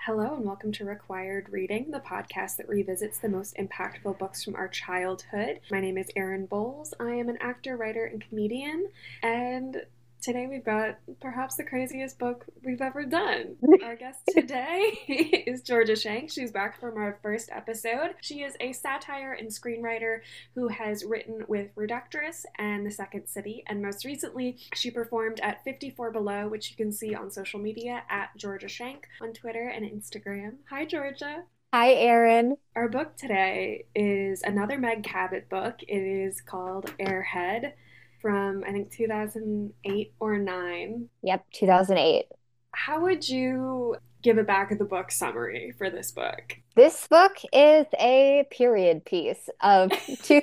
Hello, and welcome to Required Reading, the podcast that revisits the most impactful books from our childhood. My name is Erin Bowles. I am an actor, writer, and comedian, and today we've got perhaps the craziest book we've ever done. Our guest today is Georgia Shank. She's back from our first episode. She is a satire and screenwriter who has written with Reductress and The Second City, and most recently she performed at 54 Below, which you can see on social media at Georgia Shank on Twitter and Instagram. Hi, Georgia. Hi, Erin. Our book today is another Meg Cabot book. It is called Airhead, from I think 2008 or 9. Yep, 2008. How would you give a back of the book summary for this book? This book is a period piece of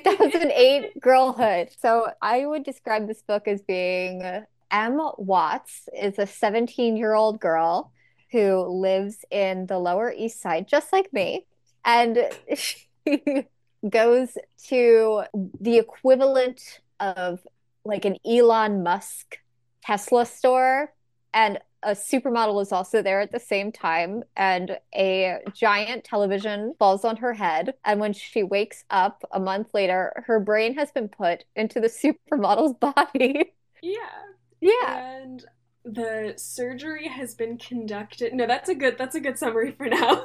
2008 girlhood. So I would describe this book as being Em Watts is a 17-year-old girl who lives in the Lower East Side, just like me. And she goes to the equivalent of like an Elon Musk Tesla store, and a supermodel is also there at the same time, and a giant television falls on her head. And when she wakes up a month later, her brain has been put into the supermodel's body. Yeah. Yeah. And the surgery has been conducted. No, that's a good summary for now.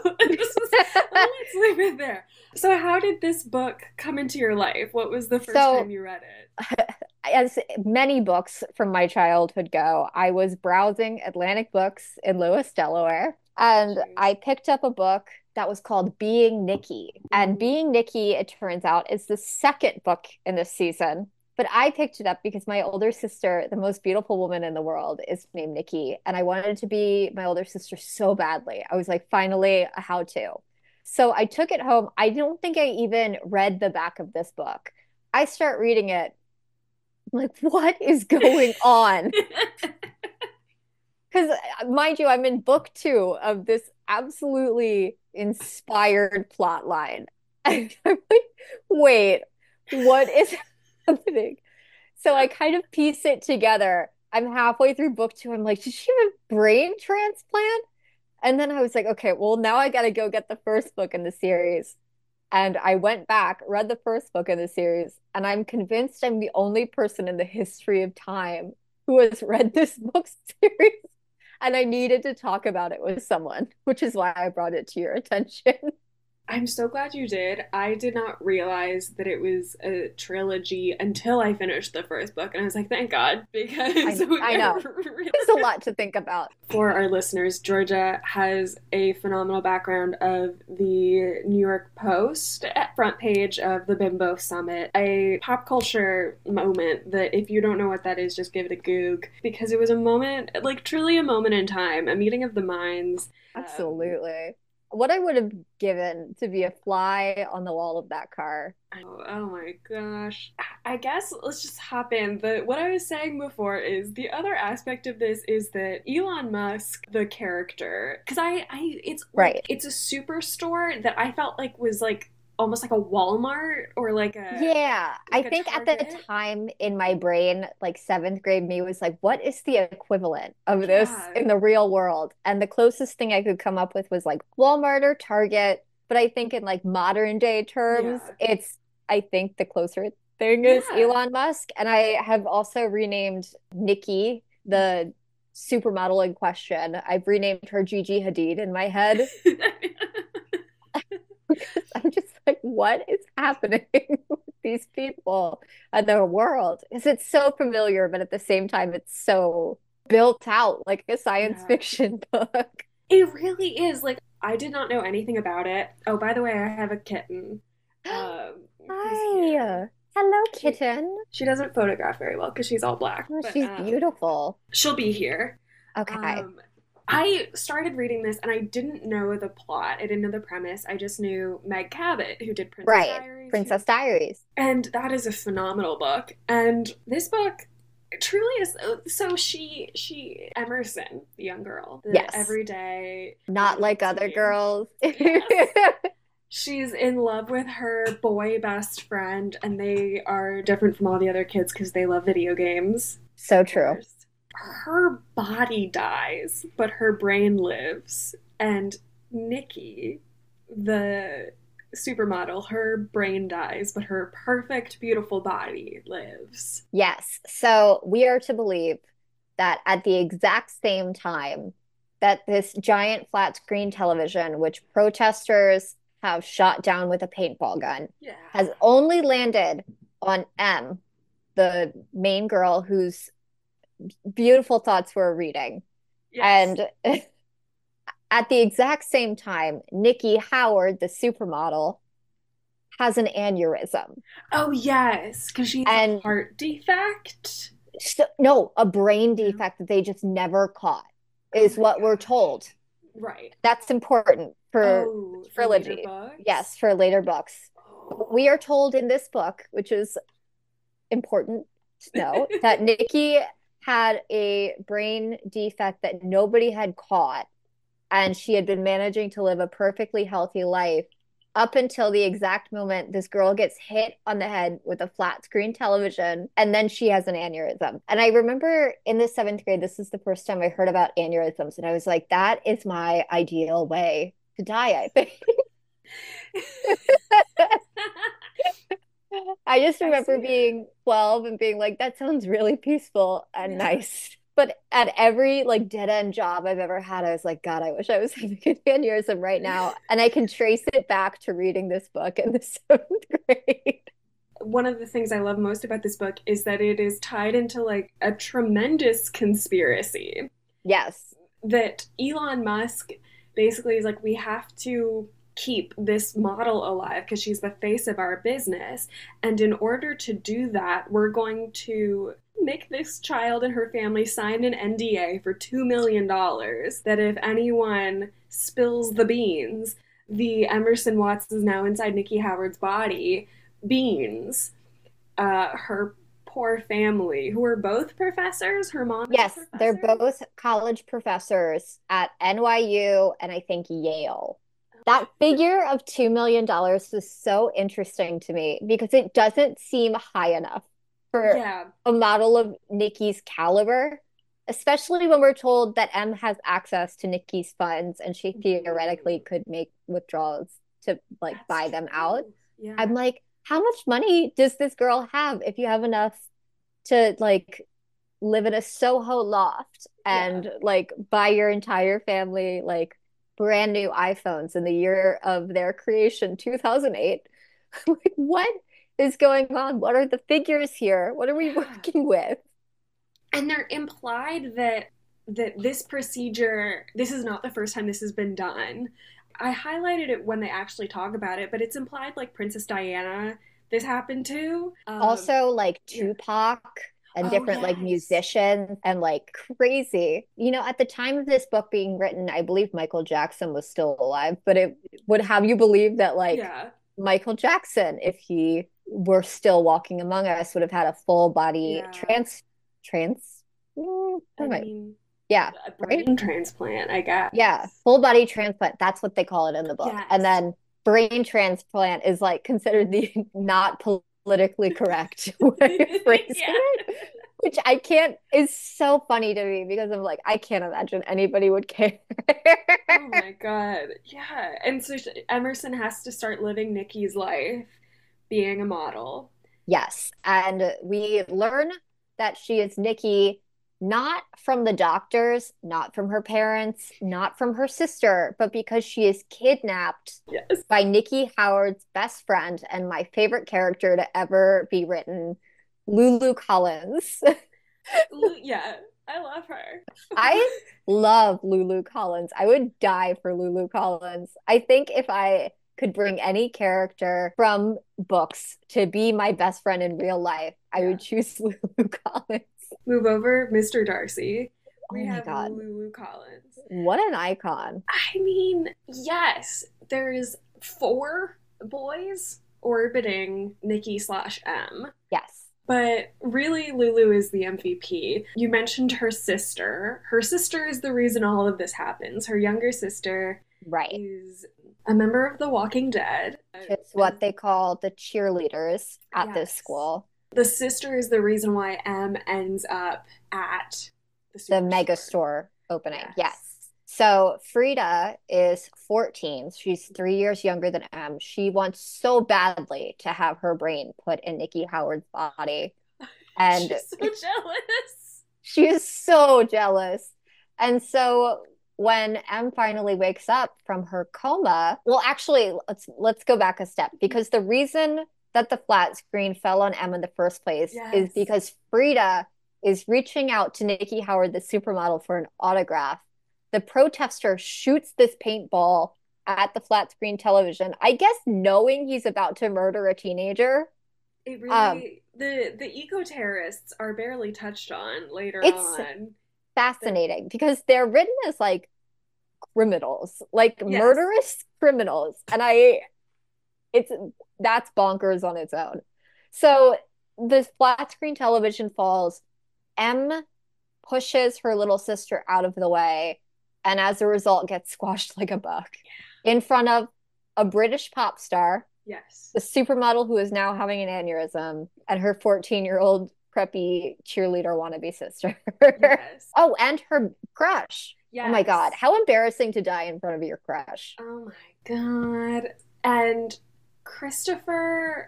Let's leave it there. So how did this book come into your life? What was the first time you read it? As many books from my childhood go, I was browsing Atlantic Books in Lewis, Delaware, and I picked up a book that was called Being Nikki. And Being Nikki, it turns out, is the second book in this season. But I picked it up because my older sister, the most beautiful woman in the world, is named Nikki. And I wanted to be my older sister so badly. I was like, finally, a how to. So I took it home. I don't think I even read the back of this book. I start reading it. I'm like, what is going on? Because, mind you, I'm in book 2 of this absolutely inspired plot line. And I'm like, wait, what is happening? So I kind of piece it together. I'm halfway through book 2. I'm like, did she have a brain transplant? And then I was like, okay, well, now I got to go get the first book in the series. And I went back, read the first book in the series, and I'm convinced I'm the only person in the history of time who has read this book series. And I needed to talk about it with someone, which is why I brought it to your attention. I'm so glad you did. I did not realize that it was a trilogy until I finished the first book, and I was like, thank God, because I know. There's a lot to think about. For our listeners, Georgia has a phenomenal background of the New York Post front page of the Bimbo Summit, a pop culture moment that if you don't know what that is, just give it a goog, because it was a moment, like truly a moment in time, a meeting of the minds. Absolutely. What I would have given to be a fly on the wall of that car. Oh my gosh. I guess let's just hop in. What I was saying before is the other aspect of this is that Elon Musk, the character, because it's right. Like, it's a superstore that I felt like was like almost like a Walmart or like a I think Target. At the time in my brain, like 7th grade me was like, what is the equivalent of this in the real world? And the closest thing I could come up with was like Walmart or Target. But I think in like modern day terms, I think the closer thing is Elon Musk. And I have also renamed Nikki, the supermodel in question. I've renamed her Gigi Hadid in my head. I'm just like, what is happening with these people and their world? Because it's so familiar, but at the same time, it's so built out like a science fiction book. It really is. Like, I did not know anything about it. Oh, by the way, I have a kitten. Hi. Hello, kitten. She doesn't photograph very well because she's all black. Oh, she's beautiful. She'll be here. Okay. I started reading this and I didn't know the plot. I didn't know the premise. I just knew Meg Cabot, who did Princess Diaries. Princess Diaries. And that is a phenomenal book. And this book truly is. So she Emerson, the young girl, the everyday, not like other girls. Yes. She's in love with her boy best friend, and they are different from all the other kids because they love video games. So true. Her body dies, but her brain lives. And Nikki, the supermodel, her brain dies, but her perfect, beautiful body lives. Yes. So we are to believe that at the exact same time that this giant flat screen television, which protesters have shot down with a paintball gun, Yeah. has only landed on M, the main girl whose beautiful thoughts we're reading. Yes. And at the exact same time, Nikki Howard, the supermodel, has an aneurysm. Oh, yes, because she has a And heart defect. so, no, a brain defect that they just never caught Oh is my what we're gosh. told. Right. That's important for Oh, for later trilogy. books? Yes, for later books. We Oh. are told in this book, which is important to know, that Nikki had a brain defect that nobody had caught, and she had been managing to live a perfectly healthy life up until the exact moment this girl gets hit on the head with a flat screen television, and then she has an aneurysm. And I remember in the seventh grade, this is the first time I heard about aneurysms, and I was like, that is my ideal way to die, I think. I just I see remember it. being 12 and being like, that sounds really peaceful and Yeah. nice. But at every like dead end job I've ever had, I was like, God, I wish I was having an aneurysm right now. And I can trace it back to reading this book in the seventh grade. One of the things I love most about this book is that it is tied into like a tremendous conspiracy Yes. that Elon Musk basically is like, we have to keep this model alive because she's the face of our business. And in order to do that, we're going to make this child and her family sign an NDA for $2 million that if anyone spills the beans, the Emerson Watts is now inside Nikki Howard's body. Beans, her poor family, who are both professors. Her mom is a Yes, they're professor. both college professors at NYU and I think Yale. That figure of $2 million was so interesting to me because it doesn't seem high enough for Yeah, a model of Nikki's caliber, especially when we're told that M has access to Nikki's funds and she theoretically could make withdrawals to like that's buy them out. true. Yeah. I'm like, how much money does this girl have if you have enough to like live in a Soho loft Yeah. and like buy your entire family like brand new iPhones in the year of their creation, 2008? Like, what is going on? What are the figures here? What are we Yeah. working with? And they're implied that this procedure, this is not the first time this has been done. I highlighted it when they actually talk about it, but it's implied like Princess Diana this happened to. Also, like Yeah. Tupac and Oh different like yes. musicians and like crazy. You know, at the time of this book being written, I believe Michael Jackson was still alive, but it would have you believe that like Yeah. Michael Jackson, if he were still walking among us, would have had a full body Yeah. trans, I what am I? mean, Yeah, a right? brain transplant, I Yeah, guess. full body transplant. That's what they call it in the book. And Yes. then brain transplant is like considered the not politically correct way of phrasing Yeah. it, which I can't is so funny to me because I'm like, I can't imagine anybody would care. Oh my God. Yeah. And so Emerson has to start living Nikki's life being a model. Yes. And we learn that she is Nikki not from the doctors, not from her parents, not from her sister, but because she is kidnapped Yes. by Nikki Howard's best friend and my favorite character to ever be written, Lulu Collins. Yeah. I love her. I love Lulu Collins. I would die for Lulu Collins. I think if I could bring any character from books to be my best friend in real life, I Yeah. would choose Lulu Collins. Move over, Mr. Darcy. Oh We my have God. Lulu Collins. What an icon. I mean, yes, there's four boys orbiting Nikki slash M. Yes. But really, Lulu is the MVP. You mentioned her sister. Her sister is the reason all of this happens. Her younger sister Right. is a member of The Walking Dead. It's what they call the cheerleaders at this Yes. school. The sister is the reason why M ends up at the The superstore. mega store opening. Yes. Yes. So Frida is 14. She's 3 years younger than Em. She wants so badly to have her brain put in Nikki Howard's body. And She's so jealous. she is so jealous. And so when Em finally wakes up from her coma, well, actually, let's go back a step because the reason that the flat screen fell on Em in the first place is Yes. because Frida is reaching out to Nikki Howard, the supermodel, for an autograph. The protester shoots this paintball at the flat screen television, I guess knowing he's about to murder a teenager. It Um, really the eco terrorists are barely touched on later it's on. The fascinating because they're written as like criminals, like yes. murderous criminals. And it's that's bonkers on its own. So this flat screen television falls. Em pushes her little sister out of the way, and as a result, gets squashed like a bug in front of a British pop star, Yes. the supermodel who is now having an aneurysm, and her 14-year-old preppy cheerleader wannabe sister. Yes. Oh, and her crush. Oh my God. Yes. How embarrassing to die in front of your crush. Oh my God. And Christopher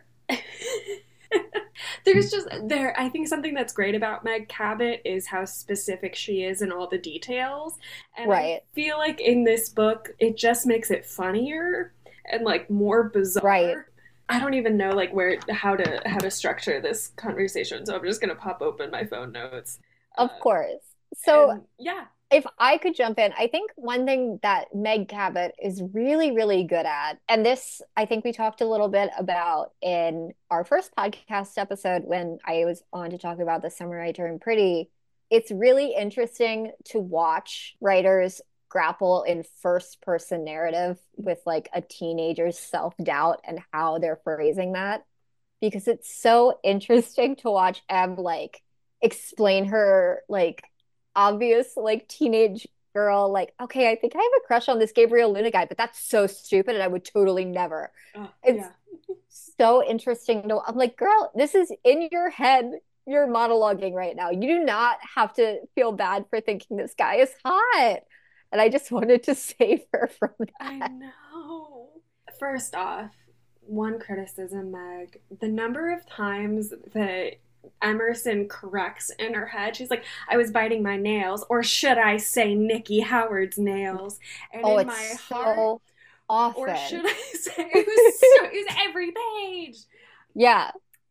there's just there I think something that's great about Meg Cabot is how specific she is in all the details. And I Right. feel like in this book it just makes it funnier and like more Right. bizarre. I don't even know like where how to structure this conversation, so I'm just gonna pop open my phone notes. Of course. So And yeah, if I could jump in, I think one thing that Meg Cabot is really, really good at, and this I think we talked a little bit about in our first podcast episode when I was on to talk about The Summer I Turned Pretty. It's really interesting to watch writers grapple in first person narrative with like a teenager's self-doubt and how they're phrasing that because it's so interesting to watch Em like explain her like obvious like teenage girl like okay I think I have a crush on this Gabriel Luna guy but that's so stupid and I would totally never. It's yeah. so interesting to I'm like girl this is in your head, you're monologuing right now, you do not have to feel bad for thinking this guy is hot, and I just wanted to save her from I that. know. First off, one criticism, Meg, the number of times that Emerson corrects in her head, she's like, I was biting my nails, or should I say Nikki Howard's nails? And Oh, in it's my heart, so or often. should I say it was every page. Yeah.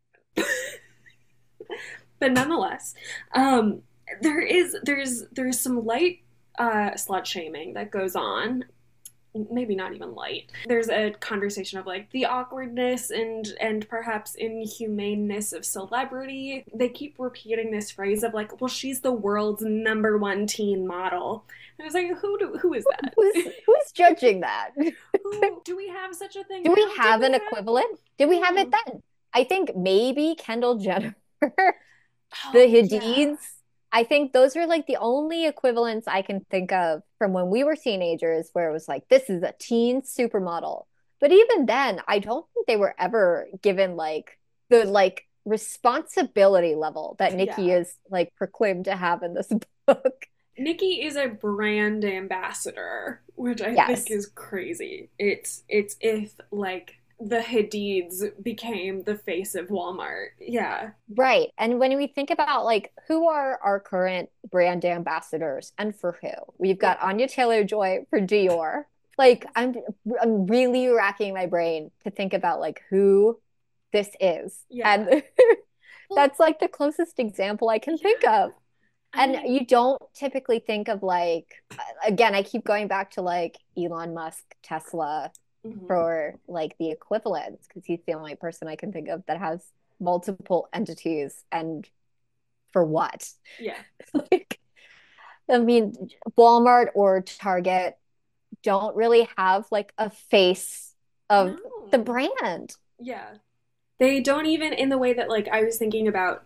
But nonetheless, um, there's some light slut shaming that goes on, maybe not even light. There's a conversation of like the awkwardness and perhaps inhumaneness of celebrity. They keep repeating this phrase of like, well, she's the world's number one teen model. And I was like, who is that? Who's judging that? Do we have such a thing Do we now? have an equivalent? Did we have it Hmm. then? I think maybe Kendall Jenner, the Oh yeah. Hadids. I think those are like the only equivalents I can think of from when we were teenagers where it was like, this is a teen supermodel. But even then, I don't think they were ever given like the like responsibility level that Nikki Yeah. is like proclaimed to have in this book. Nikki is a brand ambassador, which I think Yes. is crazy. It's if like the Hadids became the face of Walmart. Yeah. Right. And when we think about like who are our current brand ambassadors and for who, we've Yeah. got Anya Taylor-Joy for Dior. Like I'm really racking my brain to think about like who this is. Yeah. And Well, that's like the closest example I can think yeah. of. I And mean, you don't typically think of like again, I keep going back to like Elon Musk, Tesla mhm. for like the equivalents because he's the only person I can think of that has multiple entities and for what? Yeah. Like, I mean, Walmart or Target don't really have like a face of the No. brand. Yeah. They don't even in the way that like I was thinking about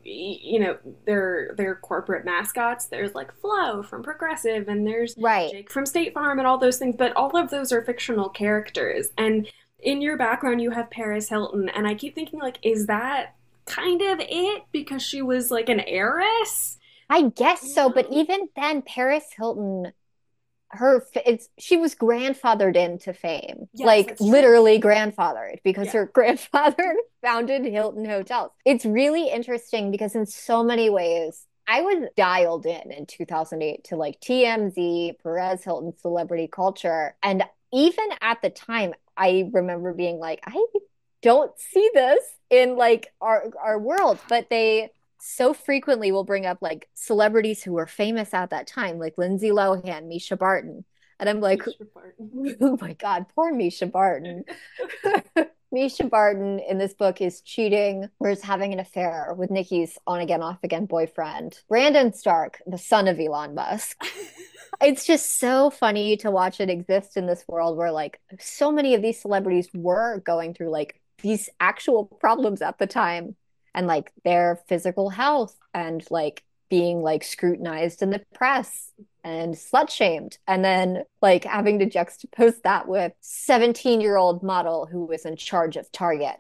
their corporate mascots. There's like Flo from Progressive and there's Right. Jake from State Farm and all those things, but all of those are fictional characters. And in your background you have Paris Hilton and I keep thinking like is that kind of it because she was like an heiress? I guess You so, but know? even then, Paris Hilton she was grandfathered into fame, Yes, like that's true. literally grandfathered because Yeah. her grandfather founded Hilton Hotels. It's really interesting because in so many ways, I was dialed in 2008 to like TMZ, Perez Hilton celebrity culture. And even at the time, I remember being like, I don't see this in like our world, but they so frequently will bring up like celebrities who were famous at that time, like Lindsay Lohan, Misha Barton. And I'm like, Misha Barton. oh my God, poor Misha Barton. Misha Barton in this book is cheating or is having an affair with Nikki's on again, off again boyfriend, Brandon Stark, the son of Elon Musk. It's just so funny to watch it exist in this world where like so many of these celebrities were going through like these actual problems at the time and like their physical health and like being like scrutinized in the press and slut shamed and then like having to juxtapose that with 17-year-old model who was in charge of Target.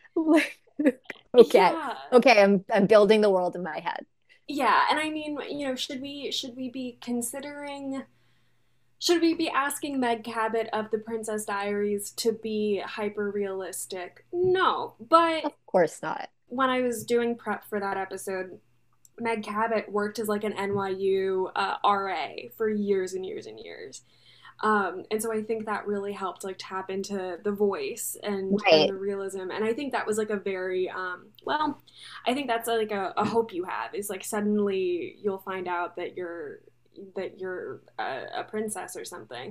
Okay. Yeah. Okay, I'm building the world in my head. Yeah, and I mean, should we be considering should we be asking Meg Cabot of the Princess Diaries to be hyper realistic? No, but Of course not. when I was doing prep for that episode, Meg Cabot worked as like an NYU RA for years and years and years. And so I think that really helped like tap into the voice and Right. the realism. And I think that was like a very well, I think that's like a hope you have is like suddenly you'll find out that you're a princess or something.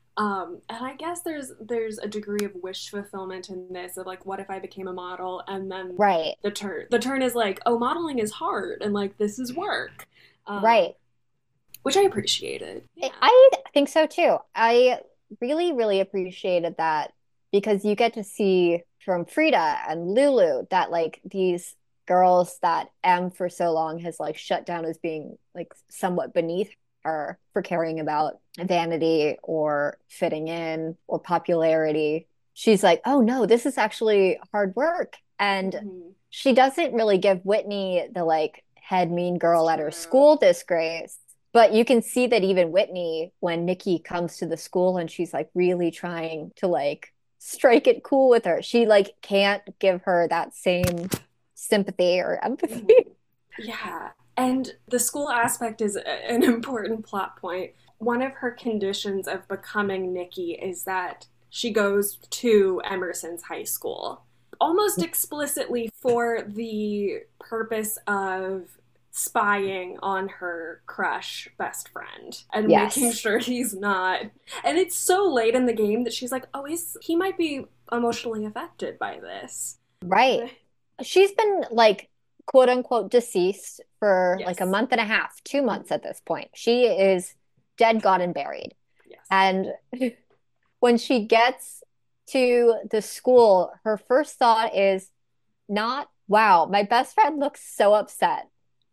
And I guess there's a degree of wish fulfillment in this of like what if I became a model and then Right. the turn is like, oh, modeling is hard and like this is work. Right. Which I appreciated. Yeah. I think so too. I really, really appreciated that because you get to see from Frida and Lulu that like these girls that M for so long has like shut down as being like somewhat beneath her for caring about vanity or fitting in or popularity. She's like, oh no, this is actually hard work. And Mhm. she doesn't really give Whitney the like head mean It's girl at her true. school disgrace. But you can see that even Whitney, when Nikki comes to the school and she's like really trying to like strike it cool with her, she like can't give her that same sympathy or empathy. Mhm. Yeah. And the school aspect is an important plot point. One of her conditions of becoming Nikki is that she goes to Emerson's high school, almost explicitly for the purpose of spying on her crush best friend and making Yes, sure he's not. And it's so late in the game that she's like, oh, he might be emotionally affected by this. right. She's been like quote unquote deceased for like a Yes. month and a half, 2 months at this point. She is dead, gone, and buried. Yes. And when she gets to the school, her first thought is not, wow, my best friend looks so upset.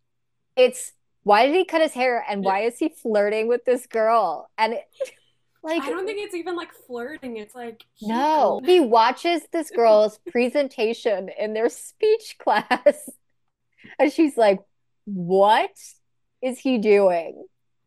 It's why did he cut his hair and Yeah. why is he flirting with this girl? And I like, don't think it's even like flirting. It's like he no, he watches this girl's presentation in their speech class and she's like, what is he doing?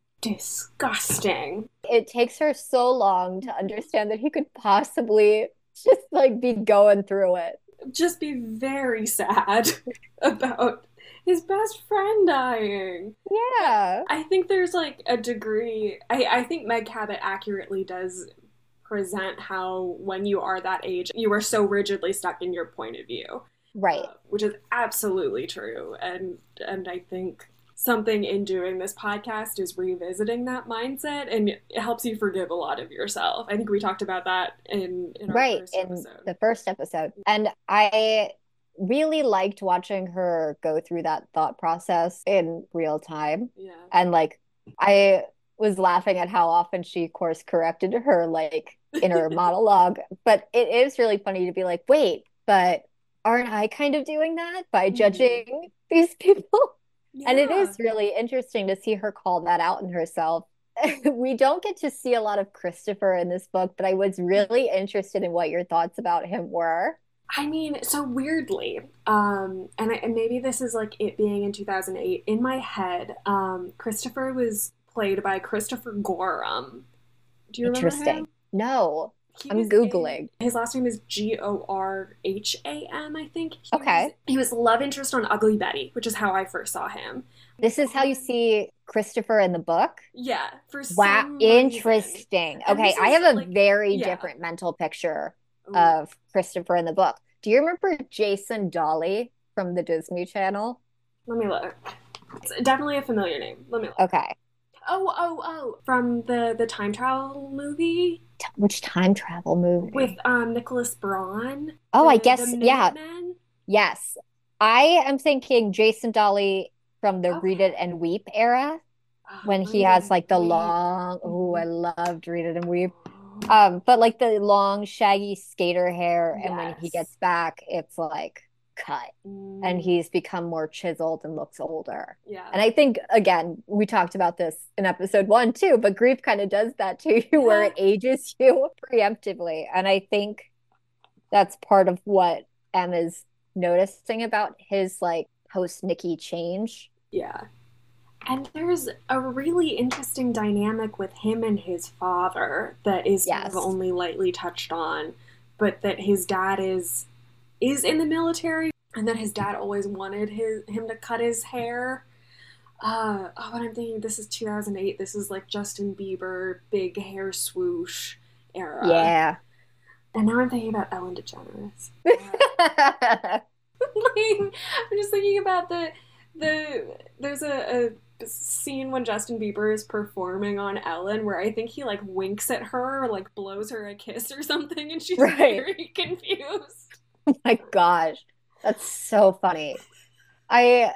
disgusting. It takes her so long to understand that he could possibly just like be going through it. Just be very sad about his best friend dying. But Yeah, I think there's like a degree. I think Meg Cabot accurately does present how when you are that age, you are so rigidly stuck in your point of view, right. which is absolutely true. And I think something in doing this podcast is revisiting that mindset and it helps you forgive a lot of yourself. I think we talked about that in our Right, first in episode. the first episode. And I really liked watching her go through that thought process in real time. Yeah. And like I was laughing at how often she course corrected her like inner monologue. But it is really funny to be like, wait, but aren't I kind of doing that by Mhm. judging these people? And it Yeah. is really interesting to see her call that out in herself. We don't get to see a lot of Christopher in this book, but I was really interested in what your thoughts about him were. I mean, so weirdly, and maybe this is like it being in 2008, in my head, Christopher was played by Christopher Gorham, Do you remember him? Interesting. No, He I'm was in Googling. his last name is Gorham, I think. Okay. He was love interest on Ugly Betty, which is how I first saw him. This is how you And see Christopher in the book. yeah, for Wow, some reason. interesting. And Okay, this I is have a like very yeah. different mental picture Ooh, of Christopher in the book. Do you remember Jason Dolly from the Disney Channel? let me look. It's definitely a familiar name. Let me look. Okay. Oh. From the time travel movie Which time travel with movie? Nicholas Braun, Oh, I the guess, yeah, Minutemen. yes. I am thinking Jason Dolly from the Read It Okay. and Weep era when he Read it has and like the weep. long, oh, I Mhm. loved Read It and Weep. Oh, But like the long, shaggy skater hair, and when he yes. gets back, it's like cut, and Mm, he's become more chiseled and looks older. yeah. And I think, again, we talked about this in episode one too, but grief kind of does that to you, where Yeah. it ages you preemptively. And I think that's part of what Em is noticing about his like post Nikki change. Yeah. And there's a really interesting dynamic with him and his father that is sort of Yes. only lightly touched on, but that his dad is in the military and that his dad always wanted him to cut his hair. But I'm thinking this is 2008. This is like Justin Bieber, big hair swoosh era. Yeah. And now I'm thinking about Ellen DeGeneres. I'm just thinking about there's a scene when Justin Bieber is performing on Ellen where I think he like winks at her or like blows her a kiss or something and she's Right. very confused. Oh my gosh. That's so funny. I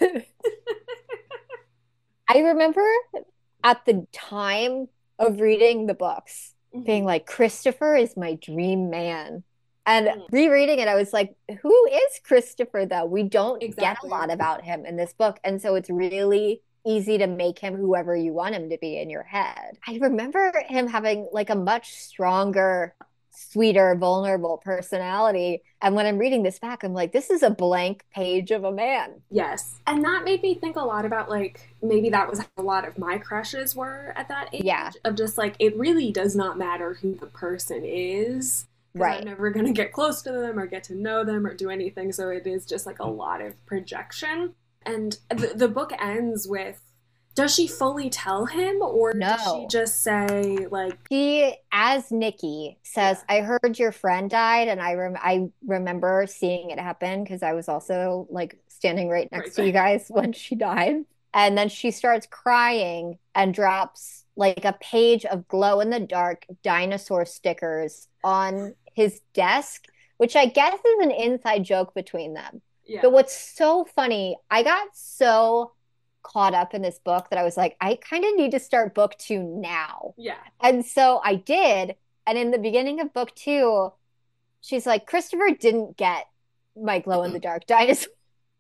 I remember at the time of reading the books being Mm-hmm. like, Christopher is my dream man. And Mm, rereading it, I was like, who is Christopher, though? We don't get a exactly. lot about him in this book. And so it's really easy to make him whoever you want him to be in your head. I remember him having like a much stronger, sweeter, vulnerable personality. And when I'm reading this back, I'm like, this is a blank page of a man. Yes. And that made me think a lot about like maybe that was how a lot of my crushes were at that Yeah, age of just like it really does not matter who the person is because I'm right. never going to get close to them or get to know them or do anything. So it is just like a lot of projection. And the book ends with does she fully tell him or does she No. just say like He, as Nikki, yeah, says, "I heard your friend died," and I remember seeing it happen because I was also like standing right right next to there. you guys when she died. And then she starts crying and drops like a page of glow in the dark dinosaur stickers on his desk, which I guess is an inside joke between them. Yeah. But what's so funny, I got so caught up in this book that I was like, I kind of need to start book two now. Yeah. And so I did. And in the beginning of book two, she's like, Christopher didn't get my glow in the dark dinosaur.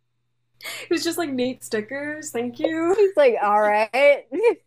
It was just like neat stickers. Thank you. He's like, all right.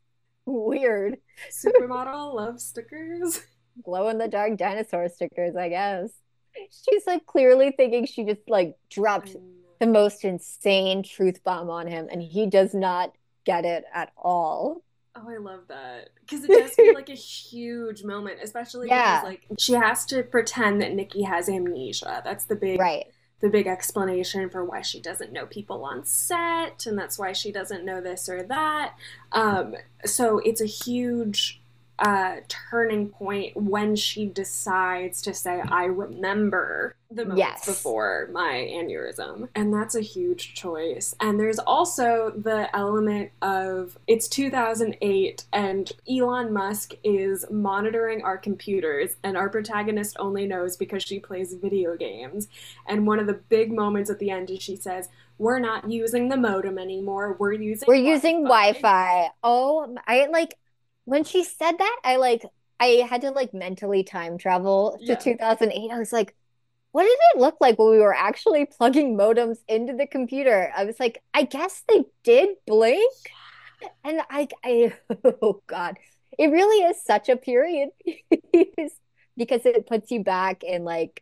Weird. Supermodel love stickers. Glow in the dark dinosaur stickers, I guess. She's like clearly thinking she just like dropped the most insane truth bomb on him, and he does not get it at all. Oh, I love that. Because it does feel like a huge moment, especially because Yeah, like she has to pretend that Nikki has amnesia. That's right. the big explanation for why she doesn't know people on set, and that's why she doesn't know this or that. So it's a huge turning point when she decides to say, I remember the moments Yes. before my aneurysm. And that's a huge choice. And there's also the element of it's 2008 and Elon Musk is monitoring our computers, and our protagonist only knows because she plays video games. And one of the big moments at the end is she says, we're not using the modem anymore. We're using We're using Wi-Fi. Wi-Fi. Oh, I like when she said that, I had to like mentally time travel to Yeah. 2008. I was like, what did it look like when we were actually plugging modems into the computer? I was like, I guess they did blink. And oh God, it really is such a period piece because it puts you back in like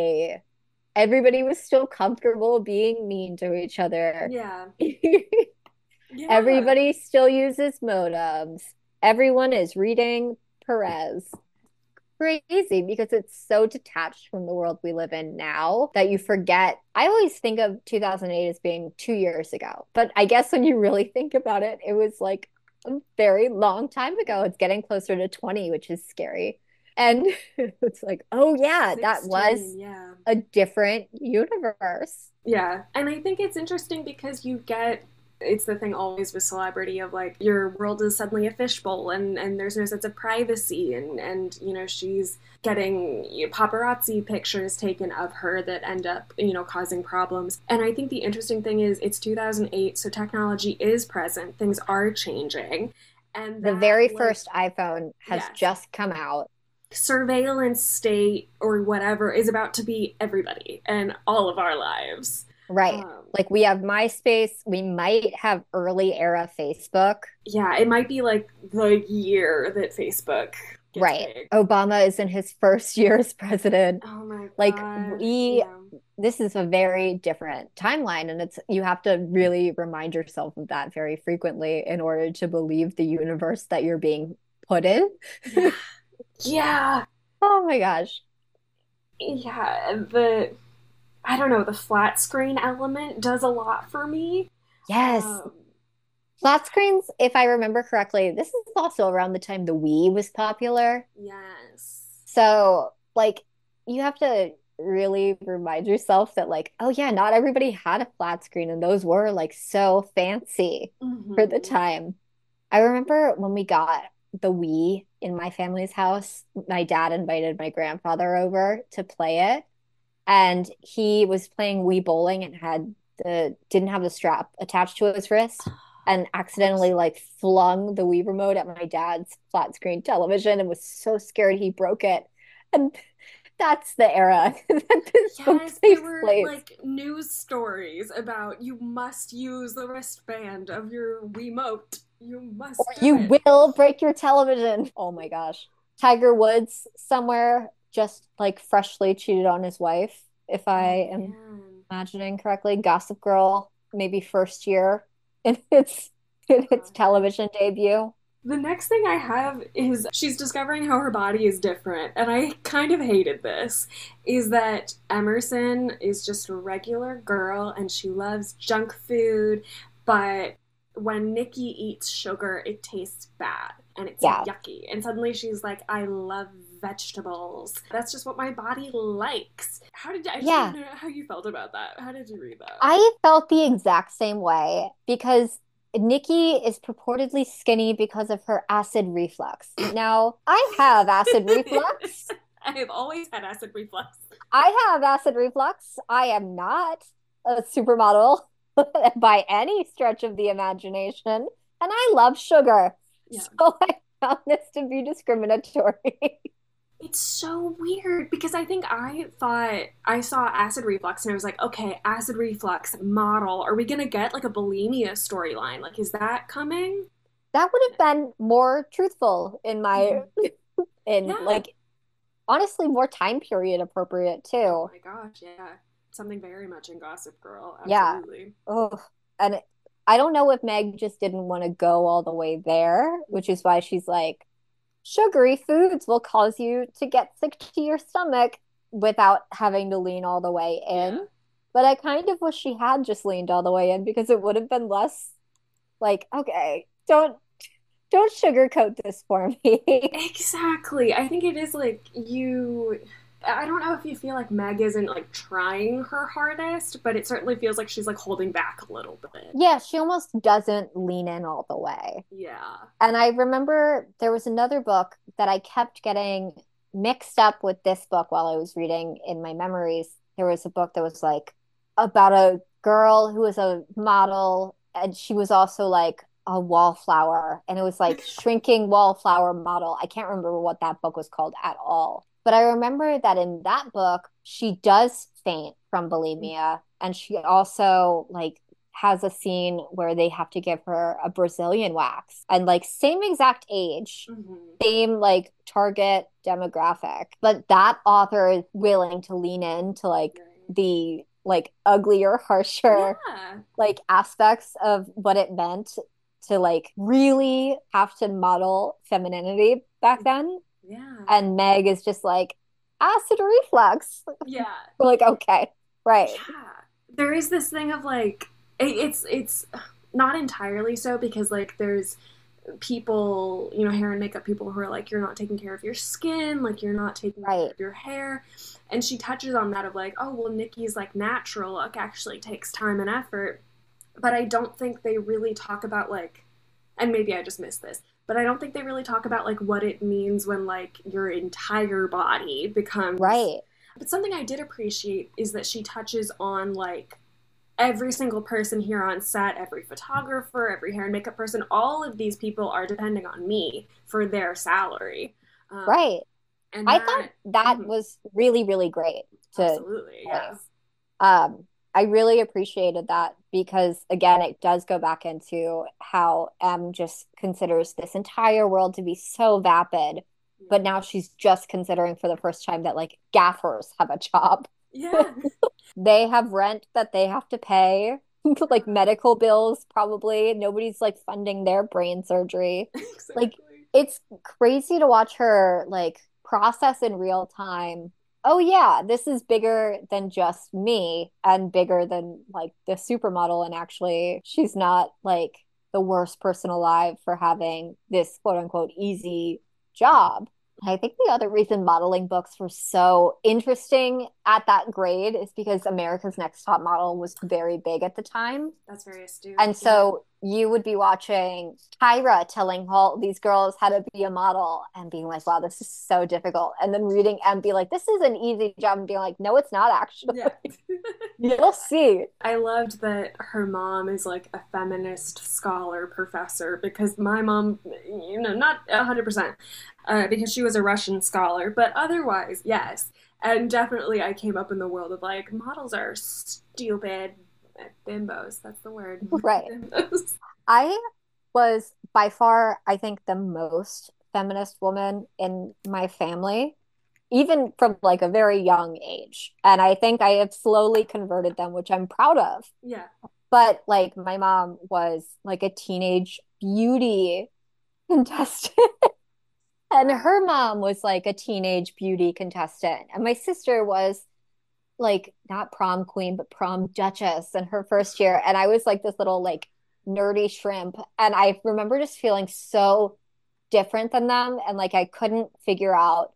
everybody was still comfortable being mean to each other. Yeah. Yeah. Everybody still uses modems. Everyone is reading Perez. Crazy because it's so detached from the world we live in now that you forget. I always think of 2008 as being 2 years ago, but I guess when you really think about it, it was like a very long time ago. It's getting closer to 20, which is scary. And it's like, oh yeah, that 16, was yeah. a different universe. Yeah. And I think it's interesting because you get it's the thing always with celebrity of like your world is suddenly a fishbowl and there's no sense of privacy and you know she's getting paparazzi pictures taken of her that end up causing problems. And I think the interesting thing is it's 2008, so technology is present, things are changing, and The that very like first iPhone has yes, just come out. surveillance state or whatever is about to be everybody and all of our lives. Right. um, Like we have MySpace, we might have early era Facebook. yeah, it might be like the year that Facebook gets Right. big. Obama is in his first year as president. Oh my Like God. Yeah. this is a very different timeline, and it's you have to really remind yourself of that very frequently in order to believe the universe that you're being put in. Yeah. Yeah. Oh my gosh. Yeah. I don't know, the flat screen element does a lot for me. Yes. Um, Flat screens, if I remember correctly, this is also around the time the Wii was popular. yes. So, like, you have to really remind yourself that, like, oh yeah, not everybody had a flat screen, and those were like so fancy for the Hmm. time. I remember when we got the Wii in my family's house, my dad invited my grandfather over to play it, and he was playing Wii bowling and had the didn't have the strap attached to his wrist and Of course. accidentally like flung the Wii remote at my dad's flat screen television and was so scared he broke it. And that's the era that this book Yes, there takes were place. like news stories about you must use the wristband of your Wiimote. You Or must do you it. will break your television. Oh my gosh. Tiger Woods somewhere just like freshly cheated on his wife, if Oh I am man. imagining correctly. Gossip Girl, maybe first year in its Gosh. television debut. The next thing I have is she's discovering how her body is different, and I kind of hated this. Is that Emerson is just a regular girl and she loves junk food, but when Nikki eats sugar, it tastes bad and it's Yeah. yucky. And suddenly she's like, I love vegetables. That's just what my body likes. I just want Yeah. to know how you felt about that. How did you read that? I felt the exact same way because Nikki is purportedly skinny because of her acid reflux. Now, I have acid reflux. I have always had acid reflux. I have acid reflux. I am not a supermodel by any stretch of the imagination, and I love sugar. Yeah. So I found this to be discriminatory. It's so weird because I think I thought I saw acid reflux and I was like, okay, acid reflux model. Are we gonna get like a bulimia storyline? Like, is that coming? That would have been more truthful in my Mhm. in Yeah. like honestly more time period appropriate Oh too. my gosh, yeah. Something very much in Gossip Girl. Yeah. Absolutely. Oh, and I don't know if Meg just didn't want to go all the way there, which is why she's like, sugary foods will cause you to get sick to your stomach without having to lean all the way Yeah. in. But I kind of wish she had just leaned all the way in because it would have been less like, okay, don't sugarcoat this for me. Exactly. I think it is like you. I don't know if you feel like Meg isn't like trying her hardest, but it certainly feels like she's like holding back a little bit. Yeah, she almost doesn't lean in all the way. Yeah. And I remember there was another book that I kept getting mixed up with this book while I was reading in my memories. There was a book that was like about a girl who was a model, and she was also like a wallflower, and it was like shrinking wallflower model. I can't remember what that book was called at all. But I remember that in that book, she does faint from bulimia, and she also like has a scene where they have to give her a Brazilian wax and like same exact age, Hmm. same like target demographic. But that author is willing to lean into like Right. the like uglier, harsher Yeah. like aspects of what it meant to like really have to model femininity back then. Yeah. And Meg is just like, acid reflux. Yeah. We're like, okay, right. Yeah. There is this thing of like it's not entirely so because like there's people, hair and makeup people who are like, you're not taking care of your skin, like you're not taking care Right. of your hair. And she touches on that of like, oh well, Nikki's like natural look actually takes time and effort. But I don't think they really talk about like, and maybe I just missed this, but I don't think they really talk about like what it means when like your entire body becomes. Right. But something I did appreciate is that she touches on like every single person here on set, every photographer, every hair and makeup person, all of these people are depending on me for their salary. Um, Right. and I thought that, that mhm, was really, really great to absolutely, yeah. place. I really appreciated that because again, it does go back into how M just considers this entire world to be so vapid, but now she's just considering for the first time that like gaffers have a job. Yeah. They have rent that they have to pay, like medical bills, probably. Nobody's like funding their brain surgery. Like Exactly. it's crazy to watch her like process in real time. Oh yeah, this is bigger than just me and bigger than like the supermodel. And actually, she's not like the worst person alive for having this quote unquote easy job. I think the other reason modeling books were so interesting at that grade is because America's Next Top Model was very big at the time. That's very astute. And Yeah. so you would be watching Tyra telling all these girls how to be a model and being like, wow, this is so difficult. And then reading and be like, this is an easy job and being like, no, it's not actually. Yeah. You'll see. I loved that her mom is like a feminist scholar professor because my mom, not 100%, because she was a Russian scholar, but otherwise, yes. And definitely I came up in the world of like, models are stupid bimbos. That's the word. Right. Bimbos. I was by far, I think, the most feminist woman in my family, even from like a very young age. And I think I have slowly converted them, which I'm proud of. Yeah. But like my mom was like a teenage beauty contestant. And Wow. her mom was like a teenage beauty contestant. And my sister was like not prom queen, but prom duchess in her first year. And I was like this little like nerdy shrimp. And I remember just feeling so different than them. And like I couldn't figure out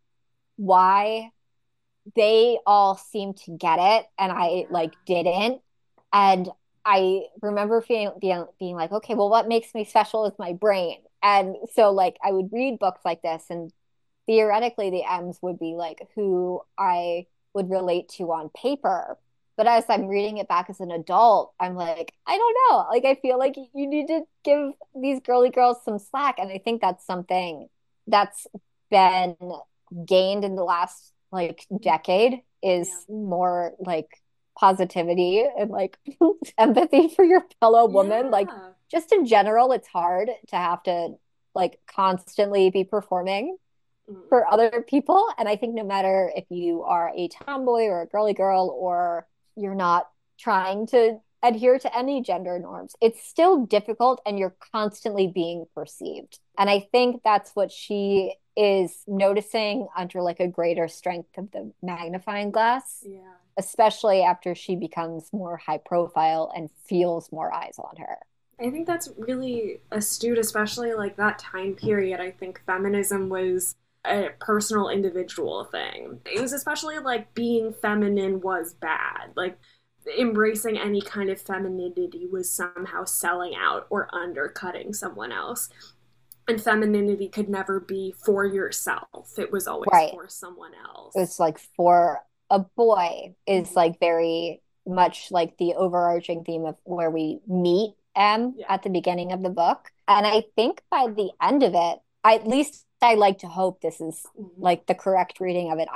why they all seemed to get it and I like didn't. And I remember being like, okay, well, what makes me special is my brain. And so like I would read books like this and theoretically the M's would be like who I would relate to on paper. But as I'm reading it back as an adult, I'm like, I don't know. Like I feel like you need to give these girly girls some slack. And I think that's something that's been gained in the last like decade is Yeah. more like positivity and like empathy for your fellow woman. Like Yeah. just in general, it's hard to have to like constantly be performing Mm. for other people. And I think no matter if you are a tomboy or a girly girl or you're not trying to adhere to any gender norms, it's still difficult and you're constantly being perceived. And I think that's what she is noticing under like a greater strength of the magnifying glass, Yeah. especially after she becomes more high profile and feels more eyes on her. I think that's really astute, especially like that time period. I think feminism was a personal individual thing. It was especially like being feminine was bad. Like embracing any kind of femininity was somehow selling out or undercutting someone else. And femininity could never be for yourself. It was always Right. for someone else. It's like for a boy is Mhm. like very much like the overarching theme of where we meet M Yeah. at the beginning of the book. And I think by the end of it, at least I like to hope this is Mhm. like the correct reading of it.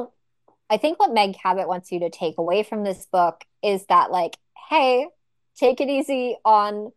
I think what Meg Cabot wants you to take away from this book is that like, hey, take it easy on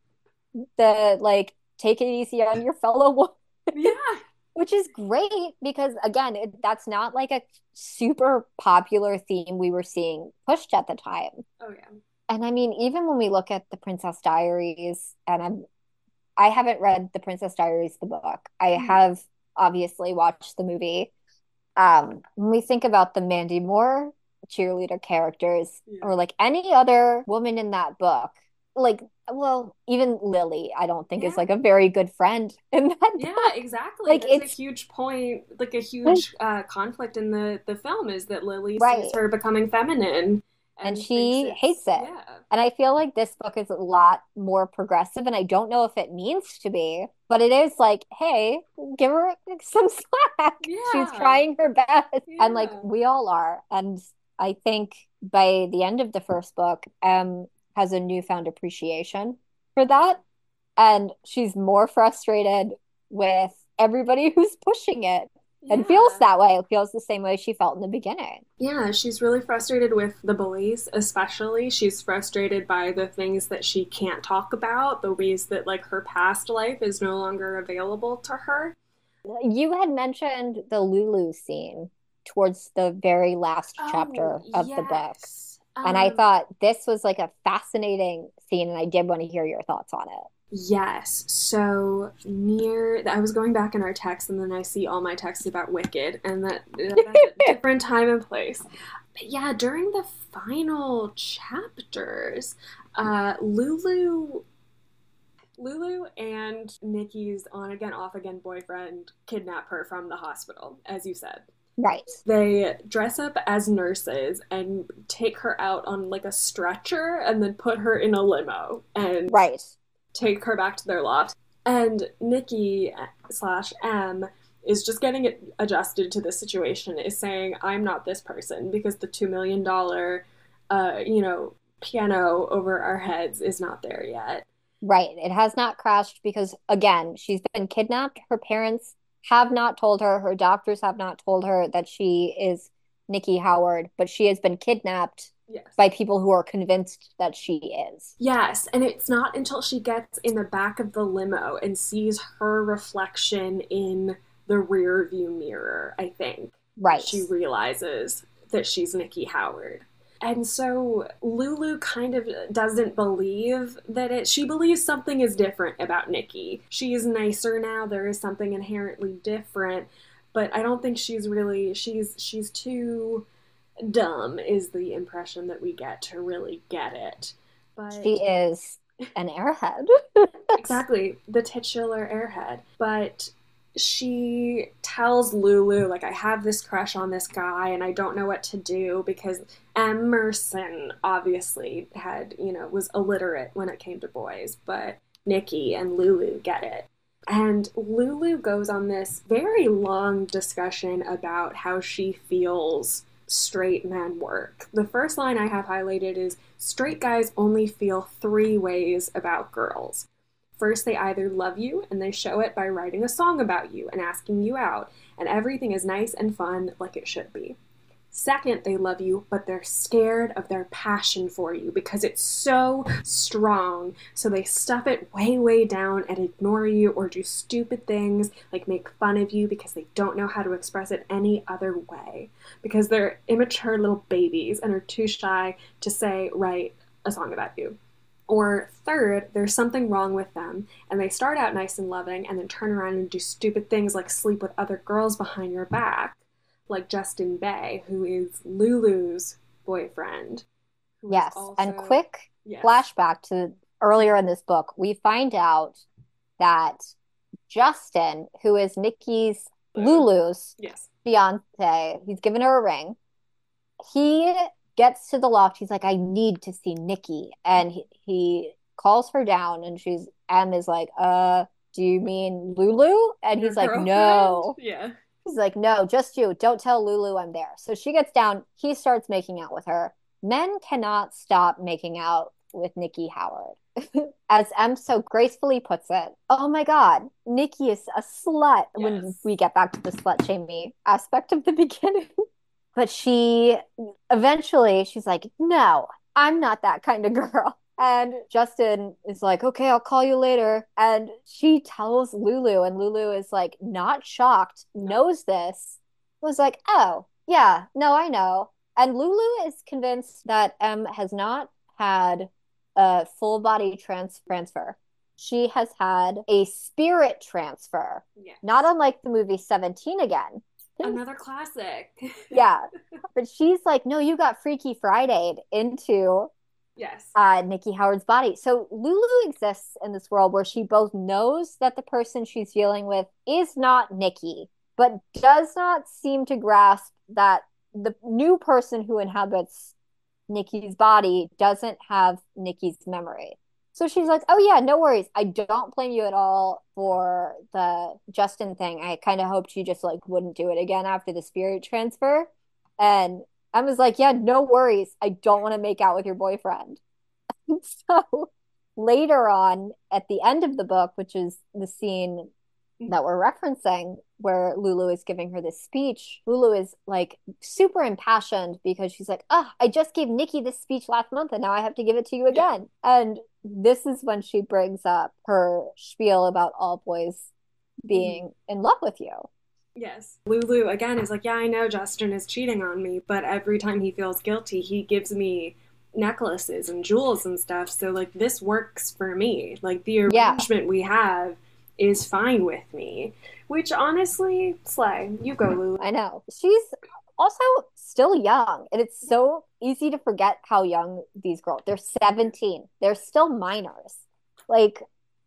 take it easy on your fellow woman, Yeah. which is great because again, that's not like a super popular theme we were seeing pushed at the time. Oh yeah. And I mean, even when we look at the Princess Diaries, and I haven't read the Princess Diaries the book. I Mm. have obviously watched the movie. When we think about the Mandy Moore cheerleader characters, Yeah. or like any other woman in that book, like, well, even Lily, I don't think is Yeah. like a very good friend in that Yeah, book. exactly. Like That's a it's huge point, like a huge conflict in the film is that Lily sees right. her becoming feminine And and thinks she hates it's it. yeah. And I feel like this book is a lot more progressive, and I don't know if it means to be, but it is like, hey, give her some slack. She's Yeah. trying her best. And like Yeah. we all are. And I think by the end of the first book, has a newfound appreciation for that. And she's more frustrated with everybody who's pushing it and feels Yeah. that way. Feels the same way she felt in the beginning. Yeah, she's really frustrated with the bullies, especially. She's frustrated by the things that she can't talk about, the ways that like her past life is no longer available to her. You had mentioned the Lulu scene towards the very last Oh, chapter of the book. yes. And I thought this was like a fascinating scene, and I did want to hear your thoughts on it. Yes. So I was going back in our text, and then I see all my texts about Wicked, and that's a different time and place. But yeah, during the final chapters, Lulu and Nikki's on again, off again boyfriend kidnap her from the hospital, as you said. Right, They dress up as nurses and take her out on like a stretcher and then put her in a limo and right, take her back to their loft. And Nikki slash M is just getting it adjusted to the situation, is saying, I'm not this person because the $2 million, piano over our heads is not there yet. right. It has not crashed because, again, she's been kidnapped. Her parents have not told her, her doctors have not told her that she is Nikki Howard, but she has been kidnapped Yes. by people who are convinced that she is. Yes, and it's not until she gets in the back of the limo and sees her reflection in the rear view mirror, I think, Right. she realizes that she's Nikki Howard. And so Lulu kind of doesn't believe that she believes something is different about Nikki. She is nicer now, there is something inherently different, but I don't think she's too dumb is the impression that we get to really get it. But She is an airhead. exactly, the titular airhead. But she tells Lulu, like, I have this crush on this guy and I don't know what to do because Emerson obviously was illiterate when it came to boys, but Nikki and Lulu get it. And Lulu goes on this very long discussion about how she feels straight men work. The first line I have highlighted is straight guys only feel three ways about girls. First, they either love you and they show it by writing a song about you and asking you out, and everything is nice and fun like it should be. Second, they love you, but they're scared of their passion for you because it's so strong. So they stuff it way, way down and ignore you or do stupid things like make fun of you because they don't know how to express it any other way. Because they're immature little babies and are too shy to say, write a song about you. Or third, there's something wrong with them and they start out nice and loving and then turn around and do stupid things like sleep with other girls behind your back. Like Justin Bay, who is Lulu's boyfriend. Yes. Also, and quick yes. flashback to earlier in this book, we find out that Justin, who is Nikki's Lulu's yes. fiance, he's given her a ring. He gets to the loft. He's like, I need to see Nikki. And he calls her down and M is like, do you mean Lulu? And Your he's like, girlfriend? no. Yeah. He's like, no, just you. Don't tell Lulu I'm there. So she gets down. He starts making out with her. Men cannot stop making out with Nikki Howard. As M so gracefully puts it, oh my God, Nikki is a slut when we get back to the slut shaming aspect of the beginning. But she's like, no, I'm not that kind of girl. And Justin is like, okay, I'll call you later. And she tells Lulu, and Lulu is like, not shocked, knows this, was like, oh, yeah, no, I know. And Lulu is convinced that M has not had a full body transfer. she has had a spirit transfer, Yes. not unlike the movie 17 again. Another classic. Yeah. But she's like, no, you got Freaky Friday into Yes. Nikki Howard's body. So Lulu exists in this world where she both knows that the person she's dealing with is not Nikki, but does not seem to grasp that the new person who inhabits Nikki's body doesn't have Nikki's memory. So she's like, oh yeah, no worries. I don't blame you at all for the Justin thing. I kind of hoped you just like wouldn't do it again after the spirit transfer. And I was like, yeah, no worries. I don't want to make out with your boyfriend. So later on, at the end of the book, which is the scene that we're referencing, where Lulu is giving her this speech, Lulu is like super impassioned because she's like, oh, I just gave Nikki this speech last month and now I have to give it to you again. Yeah. And this is when she brings up her spiel about all boys being in love with you. Yes. Lulu, again, is like, yeah, I know Justin is cheating on me, but every time he feels guilty, he gives me necklaces and jewels and stuff. So, like, this works for me. Like, the arrangement we have is fine with me. Which, honestly, slay. You go, Lulu. I know. She's also still young, and it's so easy to forget how young these girls. They're 17. They're still minors. Like,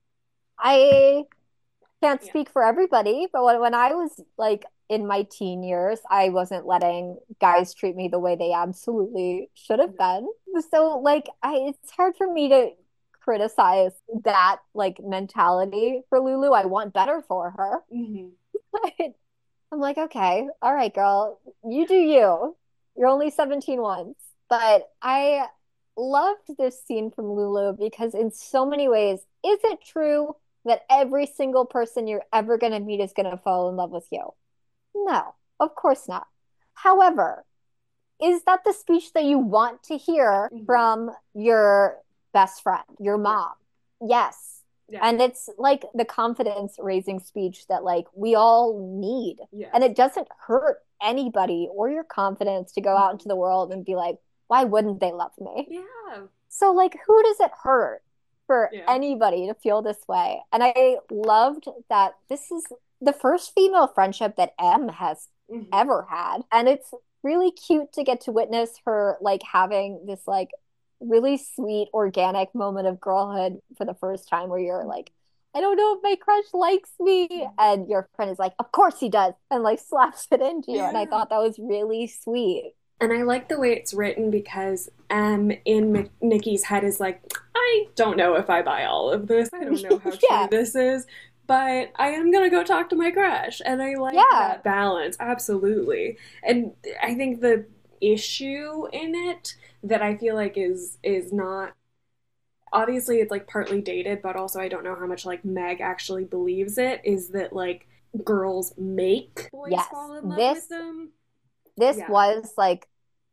I can't speak for everybody, but when I was like in my teen years, I wasn't letting guys treat me the way they absolutely should have been. So like it's hard for me to criticize that like mentality for Lulu. I want better for her. Mm-hmm. But I'm like, okay, all right, girl, you do you. You're only 17 once. But I loved this scene from Lulu because in so many ways, is it true that every single person you're ever going to meet is going to fall in love with you? No, of course not. However, is that the speech that you want to hear from your best friend, your mom? Yes. Yeah. And it's like the confidence raising speech that like we all need. Yes. And it doesn't hurt anybody or your confidence to go out into the world and be like, why wouldn't they love me? Yeah. So like who does it hurt for anybody to feel this way? And I loved that this is the first female friendship that Em has ever had. And it's really cute to get to witness her like having this like really sweet organic moment of girlhood for the first time where you're like, I don't know if my crush likes me. And your friend is like, of course he does, and like slaps it into you. And I thought that was really sweet. And I like the way it's written because in Nikki's head is like, I don't know if I buy all of this. I don't know how true this is, but I am going to go talk to my crush. And I like that balance. Absolutely. And I think the issue in it that I feel like is not, obviously it's like partly dated, but also I don't know how much like Meg actually believes it, is that like girls make boys fall in love with them. This was like,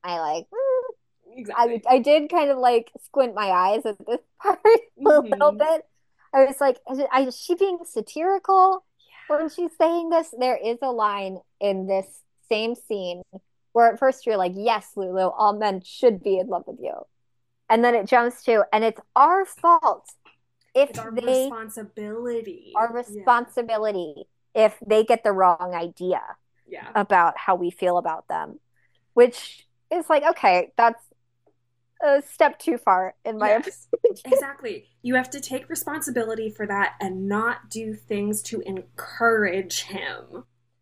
exactly. I did kind of like squint my eyes at this part a little bit. I was like, is she being satirical when she's saying this? There is a line in this same scene where at first you're like, yes, Lulu, all men should be in love with you. And then it jumps to, and it's our fault if it's our responsibility. Our responsibility if they get the wrong idea. About how we feel about them, which is like, okay, that's a step too far in my opinion. Exactly. You have to take responsibility for that and not do things to encourage him.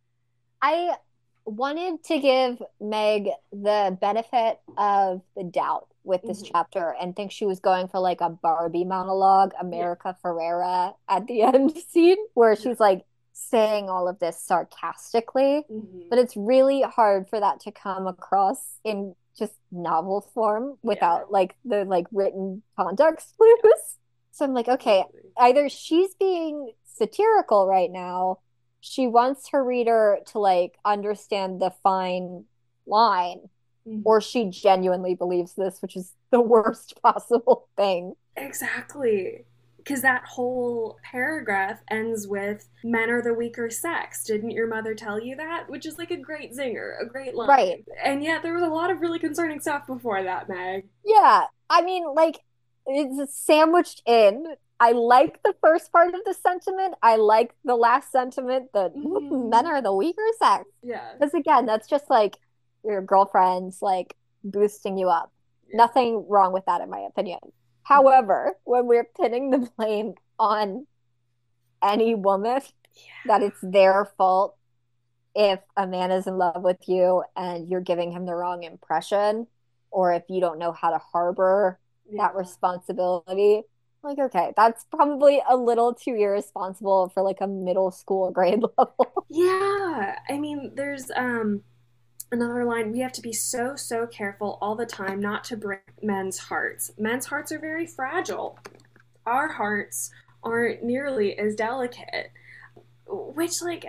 I wanted to give Meg the benefit of the doubt with this chapter and think she was going for like a Barbie monologue, America Ferrera at the end scene where she's like saying all of this sarcastically, but it's really hard for that to come across in just novel form without like the like written context clues. So I'm like, okay, either she's being satirical right now, she wants her reader to like understand the fine line, or she genuinely believes this, which is the worst possible thing. Exactly. Because that whole paragraph ends with, men are the weaker sex. Didn't your mother tell you that? Which is like a great zinger, a great line. Right. And yet there was a lot of really concerning stuff before that, Meg. Yeah. I mean, like, it's sandwiched in. I like the first part of the sentiment. I like the last sentiment that men Mhm. are the weaker sex. Yeah. Because again, that's just like your girlfriend's like boosting you up. Yeah. Nothing wrong with that, in my opinion. However, when we're pinning the blame on any woman, that Yeah. it's their fault if a man is in love with you and you're giving him the wrong impression, or if you don't know how to harbor that Yeah. responsibility. Like, okay, that's probably a little too irresponsible for like a middle school grade level. Yeah. I mean, there's another line, we have to be so, so careful all the time not to break men's hearts. Men's hearts are very fragile. Our hearts aren't nearly as delicate. Which, like,